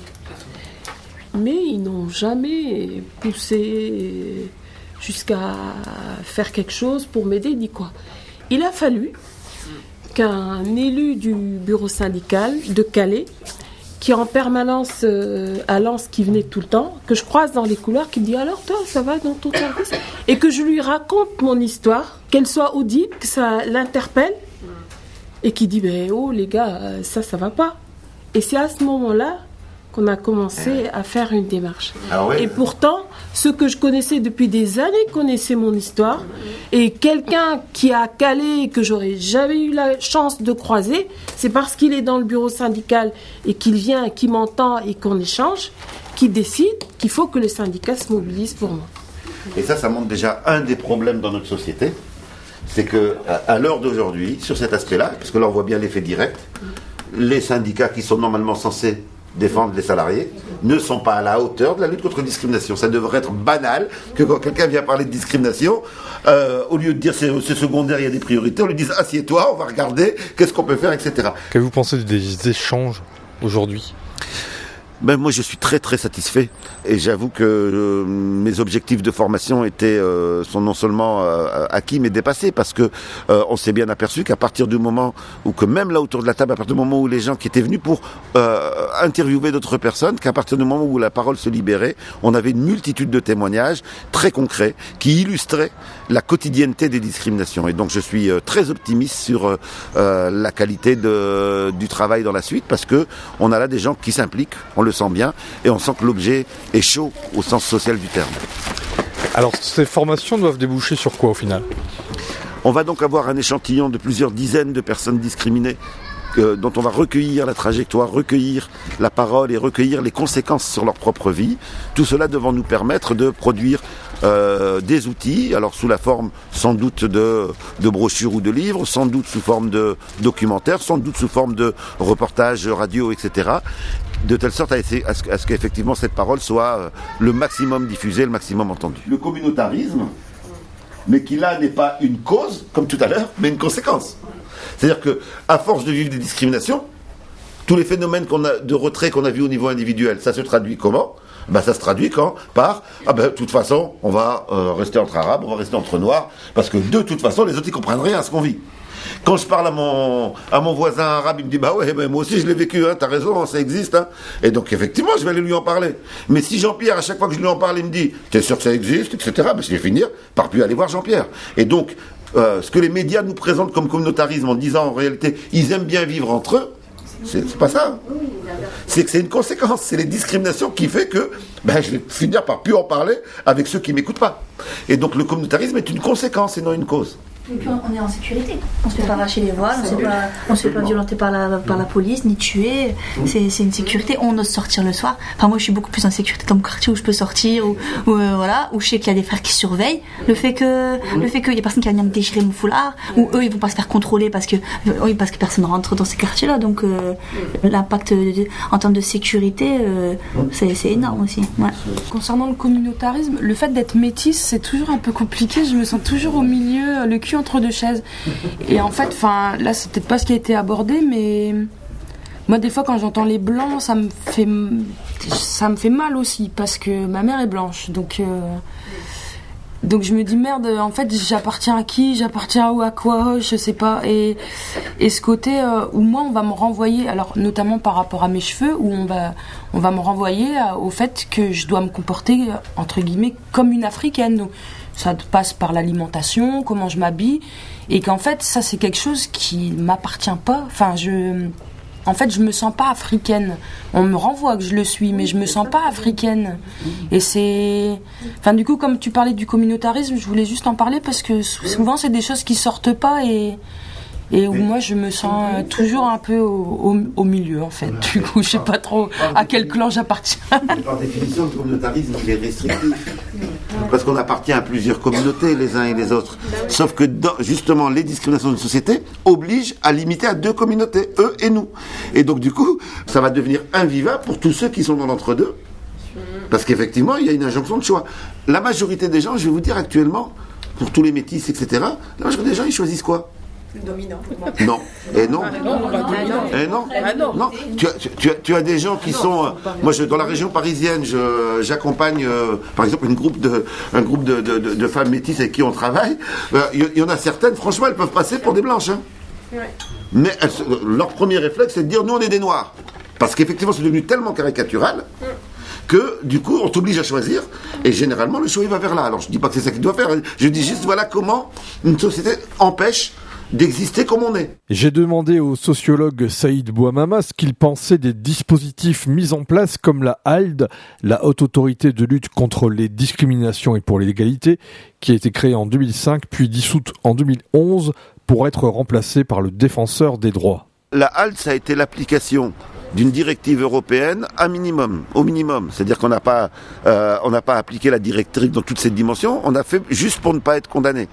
Mais ils n'ont jamais poussé jusqu'à faire quelque chose pour m'aider, ni quoi. Il a fallu qu'un élu du bureau syndical de Calais, qui est en permanence euh, à Lens, qui venait tout le temps, que je croise dans les couloirs, qui me dit alors toi, ça va dans ton service? Et que je lui raconte mon histoire, qu'elle soit audible, que ça l'interpelle, et qui dit ben oh les gars, ça, ça va pas. Et c'est à ce moment-là qu'on a commencé à faire une démarche. Alors oui. Et pourtant, ceux que je connaissais depuis des années connaissaient mon histoire. Et quelqu'un qui a calé et que j'aurais jamais eu la chance de croiser, c'est parce qu'il est dans le bureau syndical et qu'il vient, qu'il m'entend et qu'on échange, qui décide qu'il faut que le syndicat se mobilise pour moi. Et ça, ça montre déjà un des problèmes dans notre société. C'est que à l'heure d'aujourd'hui, sur cet aspect-là, parce que là on voit bien l'effet direct, les syndicats qui sont normalement censés défendre les salariés ne sont pas à la hauteur de la lutte contre la discrimination. Ça devrait être banal que quand quelqu'un vient parler de discrimination, euh, au lieu de dire c'est, c'est secondaire, il y a des priorités, on lui dise assieds-toi, on va regarder qu'est-ce qu'on peut faire, et cetera. Qu'avez-vous pensé des échanges aujourd'hui ? Ben moi je suis très très satisfait et j'avoue que euh, mes objectifs de formation étaient euh, sont non seulement euh, acquis mais dépassés parce que euh, on s'est bien aperçu qu'à partir du moment où que même là autour de la table, à partir du moment où les gens qui étaient venus pour euh, interviewer d'autres personnes, qu'à partir du moment où la parole se libérait, on avait une multitude de témoignages très concrets qui illustraient la quotidienneté des discriminations. Et donc je suis euh, très optimiste sur euh, euh, la qualité de, du travail dans la suite parce que on a là des gens qui s'impliquent, on le sent bien, et on sent que l'objet est chaud au sens social du terme. Alors, ces formations doivent déboucher sur quoi au final ? On va donc avoir un échantillon de plusieurs dizaines de personnes discriminées euh, dont on va recueillir la trajectoire, recueillir la parole et recueillir les conséquences sur leur propre vie. Tout cela devant nous permettre de produire euh, des outils, alors sous la forme sans doute de, de brochures ou de livres, sans doute sous forme de documentaires, sans doute sous forme de reportages radio, et cetera, de telle sorte à, essayer, à, ce, à ce qu'effectivement cette parole soit euh, le maximum diffusée, le maximum entendue. Le communautarisme, mais qui là n'est pas une cause, comme tout à l'heure, mais une conséquence. C'est-à-dire que, à force de vivre des discriminations, tous les phénomènes qu'on a, de retrait qu'on a vus au niveau individuel, ça se traduit comment ? Ben, ça se traduit quand par ah ben de toute façon on va euh, rester entre arabes, on va rester entre noirs, parce que de toute façon les autres ils comprennent rien à ce qu'on vit. Quand je parle à mon à mon voisin arabe, il me dit bah ouais ben moi aussi je l'ai vécu, hein, t'as raison, ça existe, hein. Et donc effectivement je vais aller lui en parler. Mais si Jean-Pierre à chaque fois que je lui en parle il me dit t'es sûr que ça existe, et cetera. Ben je vais finir par plus aller voir Jean-Pierre. Et donc euh, ce que les médias nous présentent comme communautarisme en disant en réalité ils aiment bien vivre entre eux, c'est, c'est pas ça. C'est que c'est une conséquence, c'est les discriminations qui fait que ben, je vais finir par plus en parler avec ceux qui m'écoutent pas. Et donc le communautarisme est une conséquence et non une cause. Et puis on est en sécurité. On se fait pas arracher les voiles, on se fait pas, on se fait pas violenter par la, par la police, ni tuer. C'est, c'est une sécurité. On ose sortir le soir. Enfin moi je suis beaucoup plus en sécurité dans mon quartier où je peux sortir, ou, ou euh, voilà, où je sais qu'il y a des frères qui surveillent. Le fait que, le fait qu'il y a personne qui va venir me déchirer mon foulard, ou eux ils vont pas se faire contrôler parce que, oui parce que personne rentre dans ces quartiers-là. Donc euh, l'impact de, en termes de sécurité, euh, c'est, c'est énorme aussi. Ouais. Concernant le communautarisme, le fait d'être métisse c'est toujours un peu compliqué. Je me sens toujours au milieu, le cul entre deux chaises. Et en fait, enfin, là, c'est peut-être pas ce qui a été abordé, mais moi, des fois, quand j'entends les blancs, ça me fait, ça me fait mal aussi, parce que ma mère est blanche. Donc, euh, donc je me dis merde. En fait, j'appartiens à qui ? J'appartiens où ? À quoi ? Je sais pas. Et et ce côté euh, où moi, on va me renvoyer, alors notamment par rapport à mes cheveux, où on va on va me renvoyer à, au fait que je dois me comporter entre guillemets comme une africaine. Donc, ça passe par l'alimentation, comment je m'habille, et qu'en fait, ça, c'est quelque chose qui m'appartient pas. Enfin, je... En fait, je me sens pas africaine. On me renvoie que je le suis, mais je me sens pas africaine. Et c'est... Enfin, du coup, comme tu parlais du communautarisme, je voulais juste en parler parce que souvent, c'est des choses qui sortent pas et... Et où moi je me sens toujours un peu au, au, au milieu en fait. Du coup je sais pas trop à quel clan j'appartiens. Par définition le communautarisme il est restrictif. Parce qu'on appartient à plusieurs communautés les uns et les autres. Sauf que dans, justement les discriminations d'une société obligent à limiter à deux communautés, eux et nous. Et donc du coup ça va devenir invivable pour tous ceux qui sont dans l'entre-deux. Parce qu'effectivement il y a une injonction de choix. La majorité des gens, je vais vous dire actuellement, pour tous les métis, et cetera, la majorité des gens ils choisissent quoi ? Dominant. Non. Et non. Et non. Non. Tu as, tu, as, tu as des gens qui sont. Euh, moi, je, dans la région parisienne, je, j'accompagne, euh, par exemple, une groupe de, un groupe de, de, de, de femmes métisses avec qui on travaille. Il euh, y, y en a certaines, franchement, elles peuvent passer pour des blanches. Hein. Ouais. Mais elles, leur premier réflexe, c'est de dire nous, on est des noirs. Parce qu'effectivement, c'est devenu tellement caricatural que, du coup, on t'oblige à choisir. Et généralement, le choix, il va vers là. Alors, je dis pas que c'est ça qu'il doit faire. Je dis juste, voilà comment une société empêche d'exister comme on est. J'ai demandé au sociologue Saïd Bouamama ce qu'il pensait des dispositifs mis en place comme la H A L D, la Haute Autorité de lutte contre les discriminations et pour l'égalité, qui a été créée en deux mille cinq puis dissoute en deux mille onze pour être remplacée par le Défenseur des droits. La H A L D, ça a été l'application d'une directive européenne à minimum, au minimum. C'est-à-dire qu'on n'a pas, euh, on n'a pas appliqué la directive dans toutes ses dimensions, on a fait juste pour ne pas être condamné.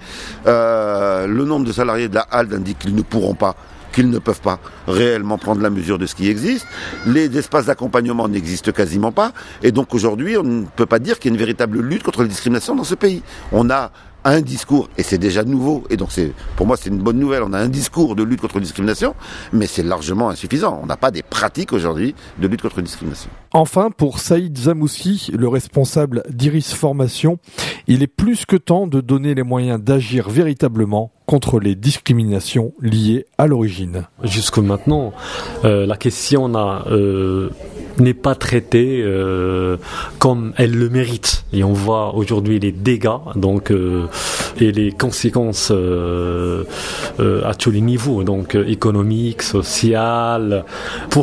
Euh, le nombre de salariés de la H A L D indique qu'ils ne pourront pas, qu'ils ne peuvent pas réellement prendre la mesure de ce qui existe. Les espaces d'accompagnement n'existent quasiment pas. Et donc aujourd'hui, on ne peut pas dire qu'il y a une véritable lutte contre les discriminations dans ce pays. On a un discours, et c'est déjà nouveau, et donc c'est, pour moi c'est une bonne nouvelle, on a un discours de lutte contre la discrimination, mais c'est largement insuffisant. On n'a pas des pratiques aujourd'hui de lutte contre la discrimination. Enfin, pour Saïd Zamoussi, le responsable d'Iris Formation, il est plus que temps de donner les moyens d'agir véritablement contre les discriminations liées à l'origine. Jusque maintenant, euh, la question n'a, euh, n'est pas traitée euh, comme elle le mérite. Et on voit aujourd'hui les dégâts donc, euh, et les conséquences euh, euh, à tous les niveaux, donc euh, économique, social. Pourquoi ?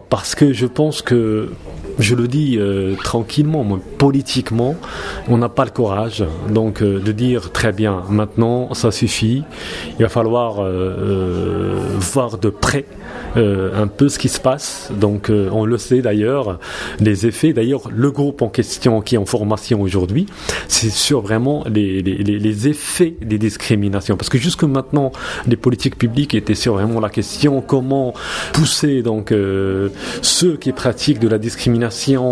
Parce que je pense que, je le dis euh, tranquillement, moi, politiquement, on n'a pas le courage donc euh, de dire très bien, maintenant ça suffit, il va falloir euh, euh, voir de près euh, un peu ce qui se passe. Donc euh, on le sait d'ailleurs, les effets. D'ailleurs, le groupe en question qui est en formation aujourd'hui, c'est sur vraiment les, les, les effets des discriminations. Parce que jusque maintenant, les politiques publiques étaient sur vraiment la question comment pousser donc euh, ceux qui pratiquent de la discrimination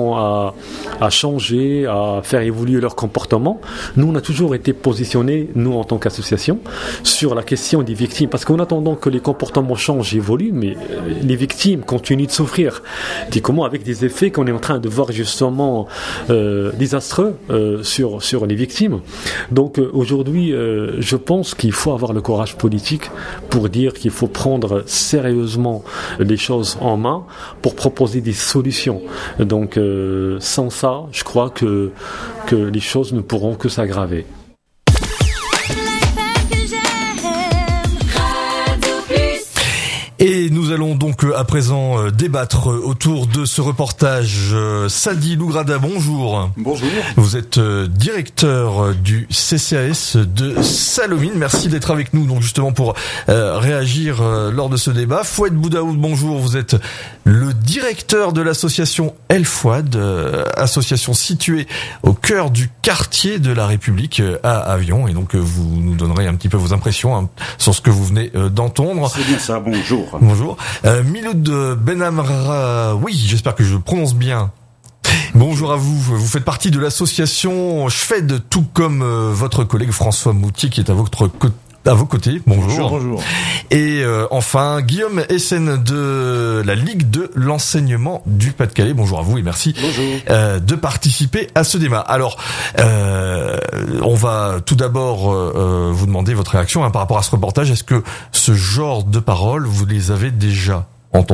À, à changer, à faire évoluer leur comportement. Nous, on a toujours été positionnés, nous en tant qu'association, sur la question des victimes, parce qu'en attendant que les comportements changent, évoluent, mais les victimes continuent de souffrir. Dis comment avec des effets qu'on est en train de voir justement euh, désastreux euh, sur sur les victimes. Donc euh, aujourd'hui, euh, je pense qu'il faut avoir le courage politique pour dire qu'il faut prendre sérieusement les choses en main pour proposer des solutions. Donc euh, sans ça, je crois que, que les choses ne pourront que s'aggraver. Et nous allons donc à présent débattre autour de ce reportage. Sadi Lougrada, bonjour. Bonjour. Vous êtes directeur du C C A S de Sallaumines. Merci d'être avec nous donc justement pour euh, réagir euh, lors de ce débat. Fouad Boudaoud, bonjour. Vous êtes le directeur de l'association El Fouad, euh, association située au cœur du quartier de la République euh, à Avion. Et donc euh, vous nous donnerez un petit peu vos impressions hein, sur ce que vous venez euh, d'entendre. C'est bien ça, bonjour. Bonjour. Euh, Miloud Benamra, oui, j'espère que je le prononce bien. Bonjour à vous. Vous faites partie de l'association Shfed, tout comme euh, votre collègue François Moutier qui est à votre côté. À vos côtés, bonjour. Bonjour, bonjour. Et euh, enfin, Guillaume Essen de la Ligue de l'enseignement du Pas-de-Calais. Bonjour à vous et merci euh, de participer à ce débat. Alors, euh, on va tout d'abord euh, vous demander votre réaction hein, par rapport à ce reportage. Est-ce que ce genre de paroles, vous les avez déjà entendues ?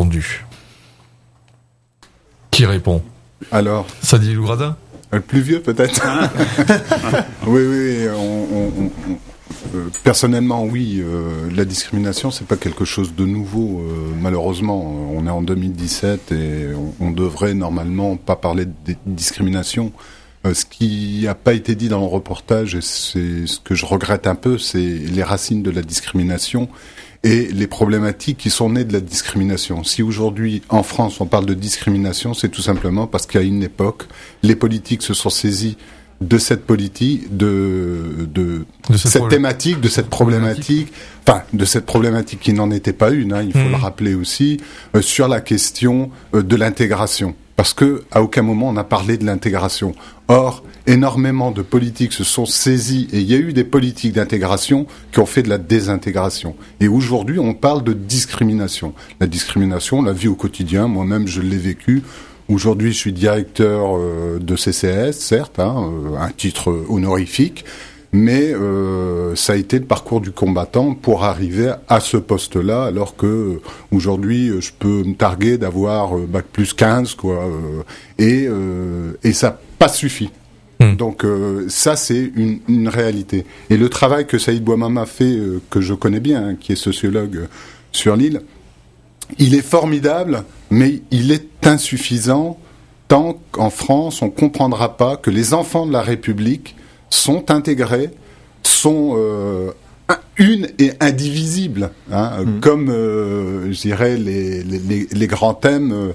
Qui répond ? Alors, Sadi Lougrada ? Le plus vieux peut-être. Oui, oui, on... on, on, on... Euh, personnellement, oui, euh, la discrimination, c'est pas quelque chose de nouveau. Euh, malheureusement, on est en deux mille dix-sept et on, on devrait normalement pas parler de discrimination. Euh, ce qui n'a pas été dit dans le reportage, et c'est ce que je regrette un peu, c'est les racines de la discrimination et les problématiques qui sont nées de la discrimination. Si aujourd'hui, en France, on parle de discrimination, c'est tout simplement parce qu'à une époque, les politiques se sont saisis de cette politique, de, de, de cette, cette thématique, de cette problématique, enfin, de cette problématique qui n'en était pas une, hein, il faut mmh. le rappeler aussi, euh, sur la question euh, de l'intégration. Parce que, à aucun moment, on a parlé de l'intégration. Or, énormément de politiques se sont saisies, et il y a eu des politiques d'intégration qui ont fait de la désintégration. Et aujourd'hui, on parle de discrimination. La discrimination, la vie au quotidien, moi-même, je l'ai vécu. Aujourd'hui, je suis directeur euh, de C C S, certes, hein, euh, un titre honorifique, mais euh, ça a été le parcours du combattant pour arriver à ce poste-là, alors que euh, aujourd'hui je peux me targuer d'avoir euh, bac plus quinze, quoi, euh, et euh, et ça n'a pas suffi. Mmh. Donc euh, ça c'est une, une réalité. Et le travail que Saïd Bouamama fait, euh, que je connais bien, hein, qui est sociologue euh, sur l'île, il est formidable, mais il est insuffisant tant qu'en France on comprendra pas que les enfants de la République sont intégrés, sont euh, une et indivisibles, hein, mmh. comme euh, je dirais les, les, les grands thèmes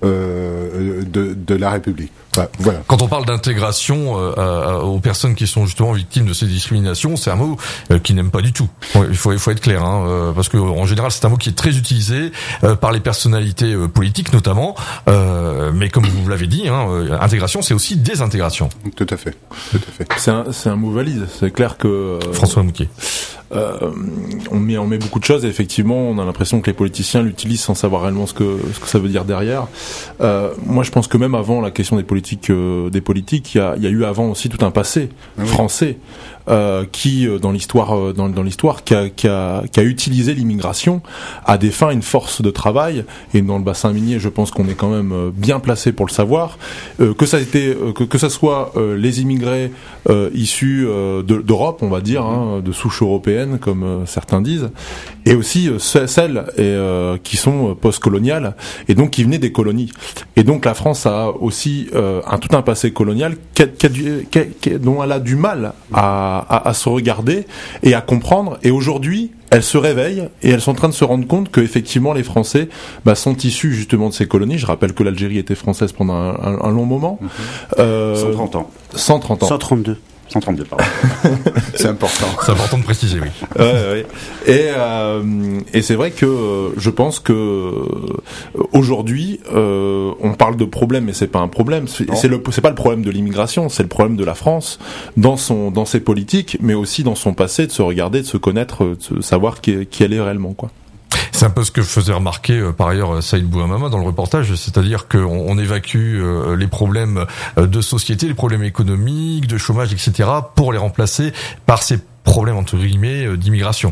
euh, de, de la République. Enfin, voilà. Quand on parle d'intégration euh, à, aux personnes qui sont justement victimes de ces discriminations, c'est un mot euh, qu'ils n'aiment pas du tout. Il faut, il faut être clair, hein, euh, parce que en général c'est un mot qui est très utilisé euh, par les personnalités euh, politiques notamment. Euh, mais comme vous l'avez dit, hein, euh, intégration c'est aussi désintégration. Tout à fait. Tout à fait. C'est un, c'est un mot valide. C'est clair que euh, François Mouquet. Euh, on met on met beaucoup de choses et effectivement on a l'impression que les politiciens l'utilisent sans savoir réellement ce que ce que ça veut dire derrière. Euh, moi je pense que même avant la question des politiques euh, des politiques il y a il y a eu avant aussi tout un passé oui. français euh, qui dans l'histoire dans dans l'histoire qui a qui a qui a utilisé l'immigration à des fins une force de travail, et dans le bassin minier je pense qu'on est quand même bien placé pour le savoir, euh, que ça a été que que ça soit euh, les immigrés euh, issus euh, de, d'Europe on va dire hein, de souche européenne comme euh, certains disent, et aussi euh, celles et, euh, qui sont euh, post-coloniales et donc qui venaient des colonies. Et donc la France a aussi euh, un tout un passé colonial qu'a, qu'a du, qu'a, qu'a, dont elle a du mal à, à, à se regarder et à comprendre. Et aujourd'hui, elles se réveillent et elles sont en train de se rendre compte que effectivement les Français bah, sont issus justement de ces colonies. Je rappelle que l'Algérie était française pendant un, un, un long moment. Mmh. Euh, cent trente ans. cent trente ans. cent trente-deux. cent trente-deux, pardon. C'est important. C'est important de préciser, oui. Ouais, ouais. Et, euh, et c'est vrai que euh, je pense que euh, aujourd'hui, euh, on parle de problème, mais c'est pas un problème. C'est, c'est, le, c'est pas le problème de l'immigration, c'est le problème de la France dans son, dans ses politiques, mais aussi dans son passé, de se regarder, de se connaître, de savoir qui, qui elle est réellement, quoi. C'est un peu ce que faisait remarquer euh, par ailleurs Saïd Bouamama dans le reportage, c'est-à-dire qu'on on évacue euh, les problèmes de société, les problèmes économiques, de chômage, et cetera, pour les remplacer par ces problèmes entre guillemets euh, d'immigration.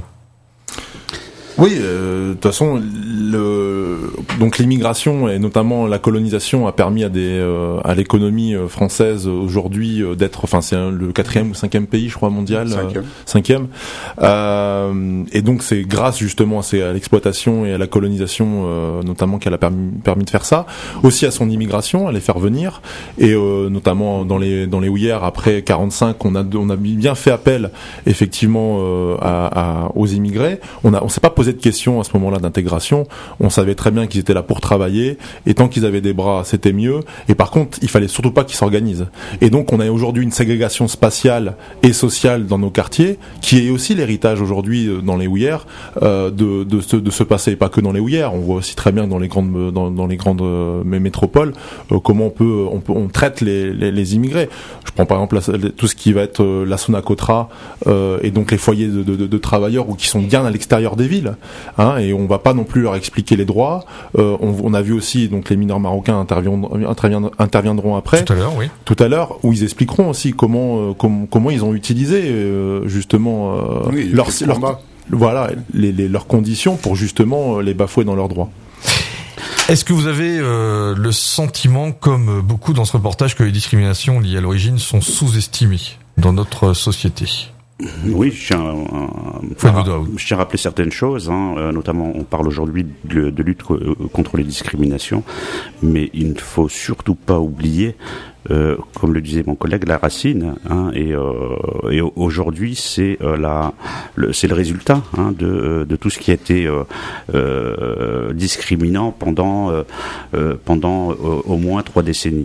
Oui, euh, de toute façon, le, donc l'immigration et notamment la colonisation a permis à des euh, à l'économie française aujourd'hui euh, d'être, enfin c'est un, le quatrième ou cinquième pays, je crois, mondial, cinquième. Euh, cinquième. Euh, et donc c'est grâce justement à, ces, à l'exploitation et à la colonisation, euh, notamment, qu'elle a permis, permis de faire ça. Aussi à son immigration, à les faire venir, et euh, notamment dans les dans les houillères après quarante-cinq, on a on a bien fait appel effectivement euh, à, à, aux immigrés. On a on s'est pas posé de questions à ce moment-là d'intégration. On savait très bien qu'ils étaient là pour travailler, et tant qu'ils avaient des bras, c'était mieux. Et par contre, il fallait surtout pas qu'ils s'organisent. Et donc, on a aujourd'hui une ségrégation spatiale et sociale dans nos quartiers, qui est aussi l'héritage aujourd'hui dans les houillères euh, de, de, ce, de ce passé, et pas que dans les houillères. On voit aussi très bien dans les grandes dans, dans les grandes euh, métropoles euh, comment on peut on peut on traite les, les, les immigrés. Je prends par exemple la, tout ce qui va être euh, la Sonacotra euh, et donc les foyers de, de, de travailleurs ou qui sont bien à l'extérieur des villes. Hein, et on va pas non plus leur expliquer les droits. Euh, on, on a vu aussi donc les mineurs marocains interviendront, interviendront, interviendront après. Tout à l'heure, oui. Tout à l'heure, où ils expliqueront aussi comment euh, com, comment ils ont utilisé euh, justement euh, oui, leurs leur, voilà les, les, leurs conditions pour justement euh, les bafouer dans leurs droits. Est-ce que vous avez euh, le sentiment, comme beaucoup dans ce reportage, que les discriminations liées à l'origine sont sous-estimées dans notre société ? Oui, je tiens, euh, à, je tiens à rappeler certaines choses, hein, euh, notamment on parle aujourd'hui de, de lutte contre les discriminations, mais il ne faut surtout pas oublier, euh, comme le disait mon collègue, la racine, hein, et, euh, et aujourd'hui c'est euh, la, le, c'est le résultat hein, de, de tout ce qui a été euh, euh, discriminant pendant, euh, euh, pendant euh, au moins trois décennies.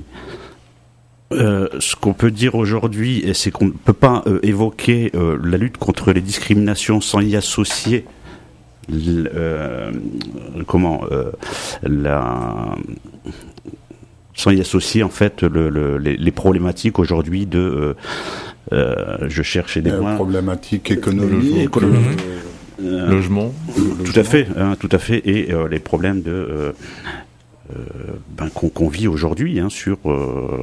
Euh, ce qu'on peut dire aujourd'hui, c'est qu'on ne peut pas euh, évoquer euh, la lutte contre les discriminations sans y associer l, euh, comment euh, la sans y associer en fait le, le, les, les problématiques aujourd'hui de euh, euh, je cherchais des mots, problématiques économiques, économique, euh, logement, tout logement. à fait, hein, tout à fait, et euh, les problèmes de euh, euh, ben, qu'on, qu'on vit aujourd'hui hein, sur, euh,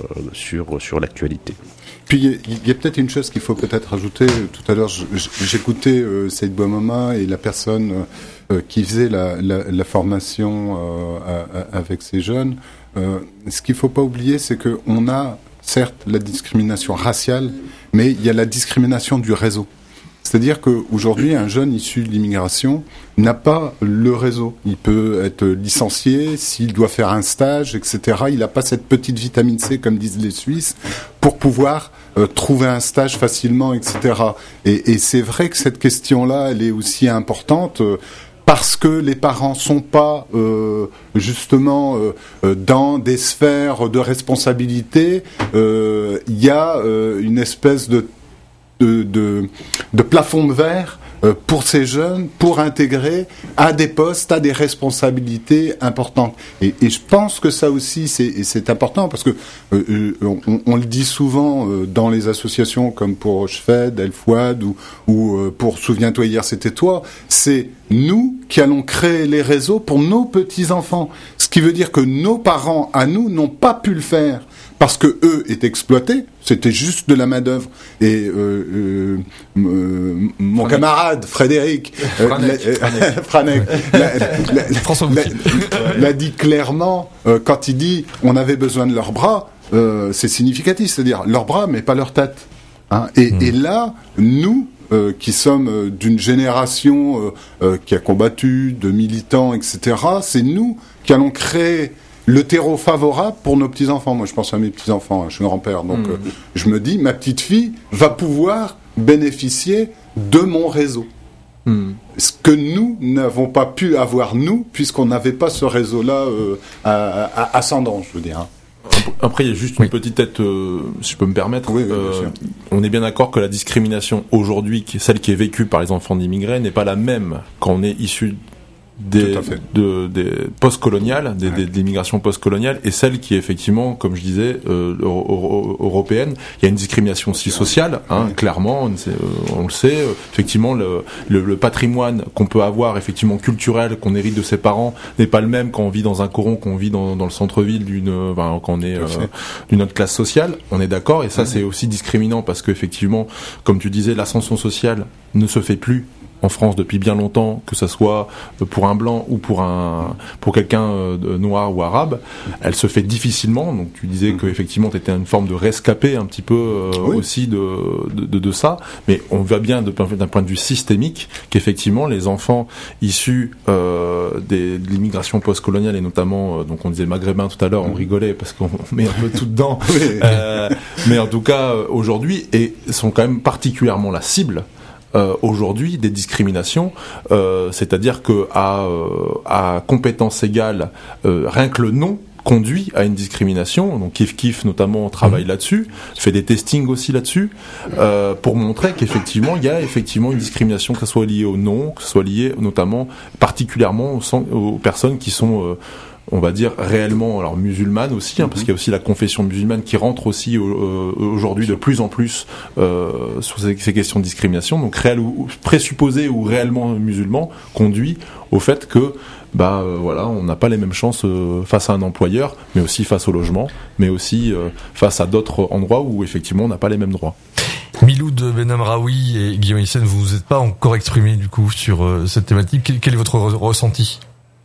sur, sur l'actualité. Puis il y, y a peut-être une chose qu'il faut peut-être rajouter. Tout à l'heure, je, j'écoutais euh, Saïd Bouamama et la personne euh, qui faisait la, la, la formation euh, à, à, avec ces jeunes. Euh, ce qu'il faut pas oublier, c'est que on a certes la discrimination raciale, mais il y a la discrimination du réseau. C'est-à-dire qu'aujourd'hui, un jeune issu de l'immigration n'a pas le réseau. Il peut être licencié, s'il doit faire un stage, et cetera. Il n'a pas cette petite vitamine C, comme disent les Suisses, pour pouvoir euh, trouver un stage facilement, et cetera. Et, et c'est vrai que cette question-là, elle est aussi importante, euh, parce que les parents sont pas euh, justement euh, dans des sphères de responsabilité. Euh, il y a euh, une espèce de De, de, de plafond de verre euh, pour ces jeunes, pour intégrer à des postes, à des responsabilités importantes. Et, et je pense que ça aussi, c'est, et c'est important, parce que euh, on, on le dit souvent euh, dans les associations comme pour Rochefed, El Fouad, ou, ou euh, pour Souviens-toi hier c'était toi, c'est nous qui allons créer les réseaux pour nos petits-enfants. Ce qui veut dire que nos parents, à nous, n'ont pas pu le faire. Parce que eux étaient exploités, c'était juste de la main d'œuvre. Et euh, euh, euh, mon Franek. camarade Frédéric euh, Franek, l'a, Franek. Franek, l'a, l'a, François l'a, l'a dit clairement euh, quand il dit on avait besoin de leurs bras. Euh, c'est significatif, c'est-à-dire leurs bras, mais pas leur tête. Hein. Et, mmh. et là, nous. Euh, qui sommes euh, d'une génération euh, euh, qui a combattu, de militants, et cetera. C'est nous qui allons créer le terreau favorable pour nos petits-enfants. Moi, je pense à mes petits-enfants, hein, je suis grand-père, donc mmh. euh, je me dis, ma petite fille va pouvoir bénéficier de mon réseau. Mmh. Ce que nous n'avons pas pu avoir, nous, puisqu'on n'avait pas ce réseau-là euh, à, à, ascendant, je veux dire. Hein. Après, il y a juste une oui. petite tête, euh, si je peux me permettre. Oui, oui, euh, on est bien d'accord que la discrimination aujourd'hui, celle qui est vécue par les enfants d'immigrés, n'est pas la même quand on est issu des, de, des post-coloniales, des, ouais. des, des migrations post-coloniales, et celle qui est effectivement, comme je disais, euh, euro- européenne. Il y a une discrimination aussi sociale, hein, ouais. clairement, on, sait, euh, on le sait. Effectivement, le, le, le patrimoine qu'on peut avoir, effectivement culturel, qu'on hérite de ses parents, n'est pas le même quand on vit dans un coron, qu'on vit dans, dans le centre-ville d'une, enfin, quand on est euh, d'une autre classe sociale. On est d'accord, et ça, ouais. c'est aussi discriminant parce que effectivement, comme tu disais, l'ascension sociale ne se fait plus en France depuis bien longtemps, que ça soit pour un blanc ou pour un pour quelqu'un de noir ou arabe, elle se fait difficilement. Donc tu disais que effectivement tu étais une forme de rescapé un petit peu euh, oui. aussi de, de de de ça, mais on voit bien de, d'un point de vue systémique qu'effectivement les enfants issus euh, des, de l'immigration post-coloniale et notamment euh, donc on disait maghrébins tout à l'heure, on rigolait parce qu'on met un peu tout dedans, euh, mais en tout cas aujourd'hui et sont quand même particulièrement la cible. Euh, aujourd'hui des discriminations, euh, c'est-à-dire que à, euh, à compétences égales, euh, rien que le nom conduit à une discrimination. Donc Kif Kif notamment travaille mmh. là-dessus, fait des testings aussi là-dessus, euh, pour montrer qu'effectivement il y a effectivement une discrimination, que ce soit liée au nom, que ce soit liée notamment particulièrement aux, aux personnes qui sont euh, on va dire réellement, alors musulmane aussi, hein, parce qu'il y a aussi la confession musulmane qui rentre aussi euh, aujourd'hui de plus en plus euh, sur ces, ces questions de discrimination. Donc réel ou présupposé ou réellement musulman conduit au fait que bah euh, voilà, on n'a pas les mêmes chances euh, face à un employeur, mais aussi face au logement, mais aussi euh, face à d'autres endroits où effectivement on n'a pas les mêmes droits. Miloud Benamraoui et Guillaume Hyssen, vous vous êtes pas encore exprimé du coup sur euh, cette thématique. Quel, quel est votre re- ressenti?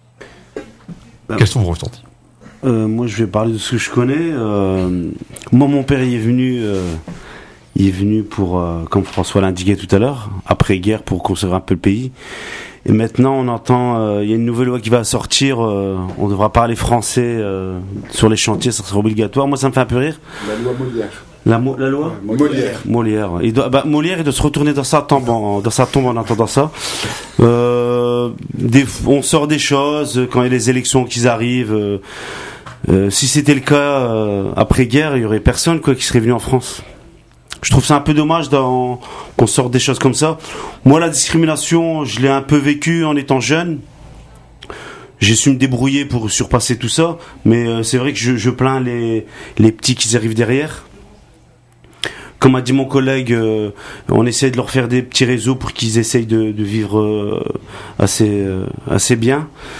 Quels sont vos ressentis? euh, Moi, je vais parler de ce que je connais. Euh, moi, mon père, il est venu, euh, il est venu pour, euh, comme François l'indiquait tout à l'heure, après-guerre, pour construire un peu le pays. Et maintenant, on entend, euh, il y a une nouvelle loi qui va sortir. Euh, on devra parler français euh, sur les chantiers, ça sera obligatoire. Moi, ça me fait un peu rire. La loi Molière. La, mo- la loi Molière. Molière. Il doit, bah, Molière, il doit se retourner dans sa tombe en, dans sa tombe en entendant ça. Euh, des, on sort des choses quand il y a les élections qui arrivent. Euh, euh, si c'était le cas euh, après guerre, il y aurait personne quoi qui serait venu en France. Je trouve ça un peu dommage dans, qu'on sorte des choses comme ça. Moi, la discrimination, je l'ai un peu vécue en étant jeune. J'ai su me débrouiller pour surpasser tout ça, mais euh, c'est vrai que je, je plains les, les petits qui arrivent derrière. Comme a dit mon collègue, euh, on essaie de leur faire des petits réseaux pour qu'ils essayent de, de vivre euh, assez, euh, assez bien.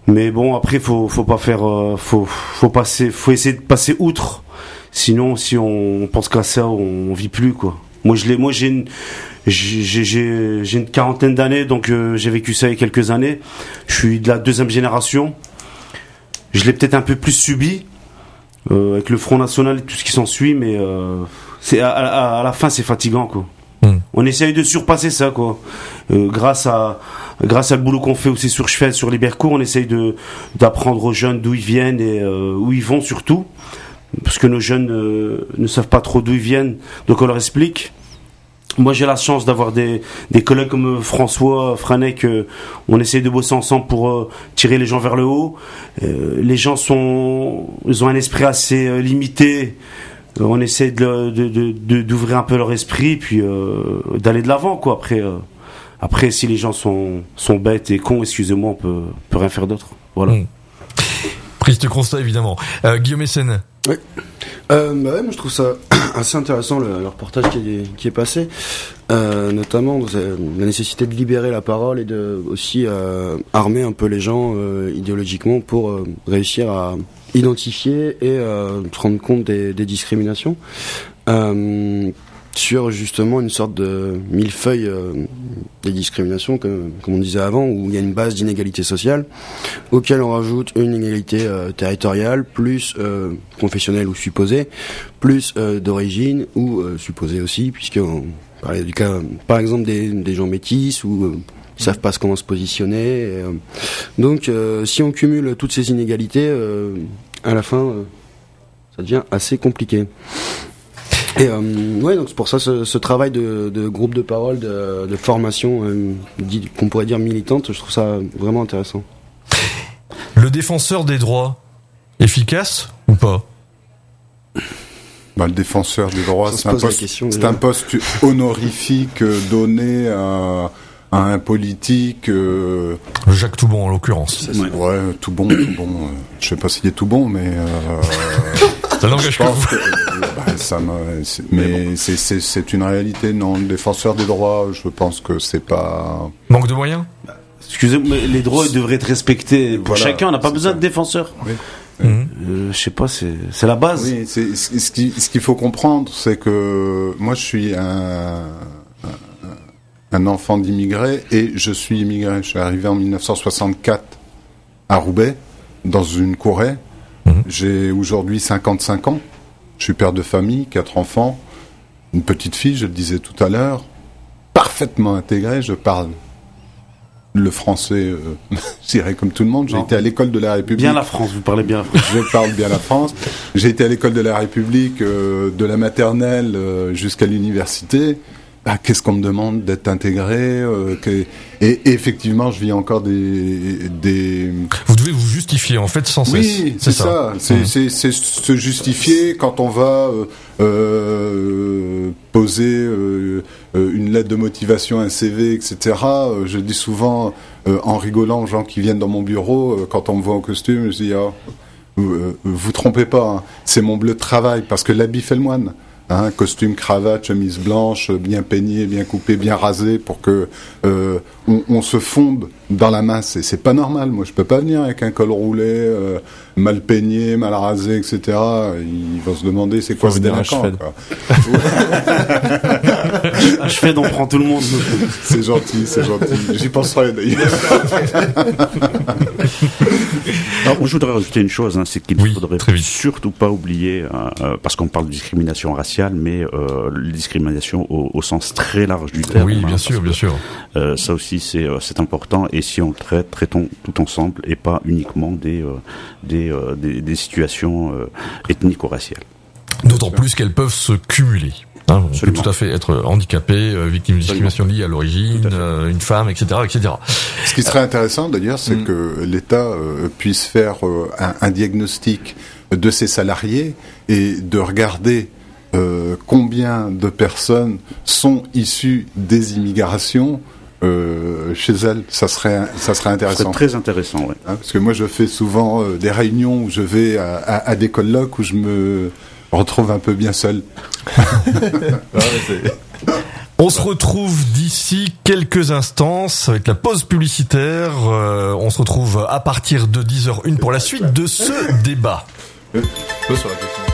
Mais bon, après, faut, faut pas faire, euh, faut, faut passer, faut essayer de passer outre. Sinon, si on pense qu'à ça, on, on vit plus, quoi. Moi, je l'ai, moi, j'ai une, j'ai, j'ai, j'ai une quarantaine d'années, donc euh, j'ai vécu ça il y a quelques années. Je suis de la deuxième génération. Je l'ai peut-être un peu plus subi euh, avec le Front National et tout ce qui s'ensuit, mais euh, c'est à, à, à la fin, c'est fatigant, quoi. Mm. On essaye de surpasser ça, quoi. Euh, grâce à grâce à le boulot qu'on fait aussi sur Chevel, sur Libercourt, on essaye de d'apprendre aux jeunes d'où ils viennent et euh, où ils vont surtout, parce que nos jeunes euh, ne savent pas trop d'où ils viennent, donc on leur explique. Moi, j'ai la chance d'avoir des des collègues comme François Franek. Euh, on essaye de bosser ensemble pour euh, tirer les gens vers le haut. Euh, les gens sont, ils ont un esprit assez euh, limité. Euh, on essaie de, de, de, de d'ouvrir un peu leur esprit, puis euh, d'aller de l'avant, quoi. Après, euh, après, si les gens sont sont bêtes et cons, excusez-moi, on peut on peut rien faire d'autre. Voilà. Mmh. Prise de constat, évidemment. Euh, Guillaume Essen. Oui. Euh, bah ouais, moi je trouve ça assez intéressant le, le reportage qui est, qui est passé, euh, notamment la nécessité de libérer la parole et de aussi euh, armer un peu les gens euh, idéologiquement pour euh, réussir à identifier et euh, se rendre compte des, des discriminations. Euh, sur justement une sorte de millefeuille euh, des discriminations, comme, comme on disait avant, où il y a une base d'inégalité sociale, auquel on rajoute une inégalité euh, territoriale, plus euh, confessionnelle ou supposée, plus euh, d'origine ou euh, supposée aussi, puisqu'on parlait du cas, par exemple, des, des gens métis ou euh, qui savent pas comment se positionner. Et, euh, donc, euh, si on cumule toutes ces inégalités, euh, à la fin, euh, ça devient assez compliqué. Et euh, ouais, donc c'est pour ça ce, ce travail de, de groupe de parole, de, de formation, euh, dit, qu'on pourrait dire militante, je trouve ça vraiment intéressant. Le défenseur des droits, efficace ou pas? Bah, le défenseur des droits, c'est un, poste, question, c'est un poste honorifique donné à, à un politique. Euh... Jacques Toubon en l'occurrence. Ouais, ouais Toubon, Toubon. Euh, je sais pas s'il est Toubon, mais. Euh, ça n'engage pas. Que, bah, ça c'est, mais c'est, c'est, c'est une réalité, non. Le défenseur des droits, je pense que c'est pas. Manque de moyens. Excusez-moi, mais les droits ils devraient être respectés pour voilà, chacun. On n'a pas besoin ça. de défenseur. Oui. Mmh. Euh, je sais pas, c'est c'est la base. Oui, c'est ce qu'il ce qu'il faut comprendre, c'est que moi je suis un un enfant d'immigrés et je suis immigré. Je suis arrivé en dix-neuf cent soixante-quatre à Roubaix dans une courée. Mmh. J'ai aujourd'hui cinquante-cinq ans. Je suis père de famille, quatre enfants, une petite fille, je le disais tout à l'heure, parfaitement intégré. Je parle le français, euh, je dirais comme tout le monde. J'ai non. été à l'école de la République. Bien la France, vous parlez bien la France. Je parle bien la France. J'ai été à l'école de la République, euh, de la maternelle euh, jusqu'à l'université. Ah, qu'est-ce qu'on me demande d'être intégré euh, que... et, et effectivement, je vis encore des, des... Vous devez vous justifier, en fait, sans cesse. Oui, c'est, c'est ça. ça. C'est, mmh. c'est, c'est se justifier quand on va euh, euh, poser euh, une lettre de motivation, un C V, et cetera. Je dis souvent, euh, en rigolant aux gens qui viennent dans mon bureau, euh, quand on me voit en costume, je dis ah, euh, vous trompez pas, hein, c'est mon bleu de travail, parce que l'habit fait le moine. Hein, costume, cravate, chemise blanche, bien peignée, bien coupée, bien rasée, pour que euh, on, on se fonde dans la masse. Et c'est pas normal. Moi, je peux pas venir avec un col roulé, euh, mal peigné, mal rasé, et cetera. Ils vont se demander c'est quoi ce délinquant. Je fais d'en prendre tout le monde. C'est gentil, c'est gentil. J'y penserai d'ailleurs. Alors, je voudrais rajouter une chose, hein, c'est qu'il ne oui, faudrait surtout pas oublier, euh, parce qu'on parle de discrimination raciale, mais euh, la discrimination au, au sens très large du terme. Oui, bien hein, sûr, bien que, sûr. Euh, ça aussi, c'est, euh, c'est important. Et si on le traite, traitons tout ensemble et pas uniquement des euh, des, euh, des des situations euh, ethnico-raciales. D'autant plus qu'elles peuvent se cumuler. Hein, on Absolument. peut tout à fait être handicapé, euh, victime de discrimination liée à l'origine, euh, une femme, et cetera, et cetera. Ce qui serait intéressant d'ailleurs, c'est mmh. que l'État euh, puisse faire euh, un, un diagnostic de ses salariés et de regarder euh, combien de personnes sont issues des immigrations euh, chez elles. Ça serait, ça serait intéressant. Ça serait très intéressant, oui. Hein, parce que moi, je fais souvent euh, des réunions où je vais à, à, à des colloques où je me retrouve un peu bien seul. Ouais, c'est... On se retrouve d'ici quelques instants avec la pause publicitaire. Euh, on se retrouve à partir de dix heures une pour la suite de ce débat. Euh, sur la question.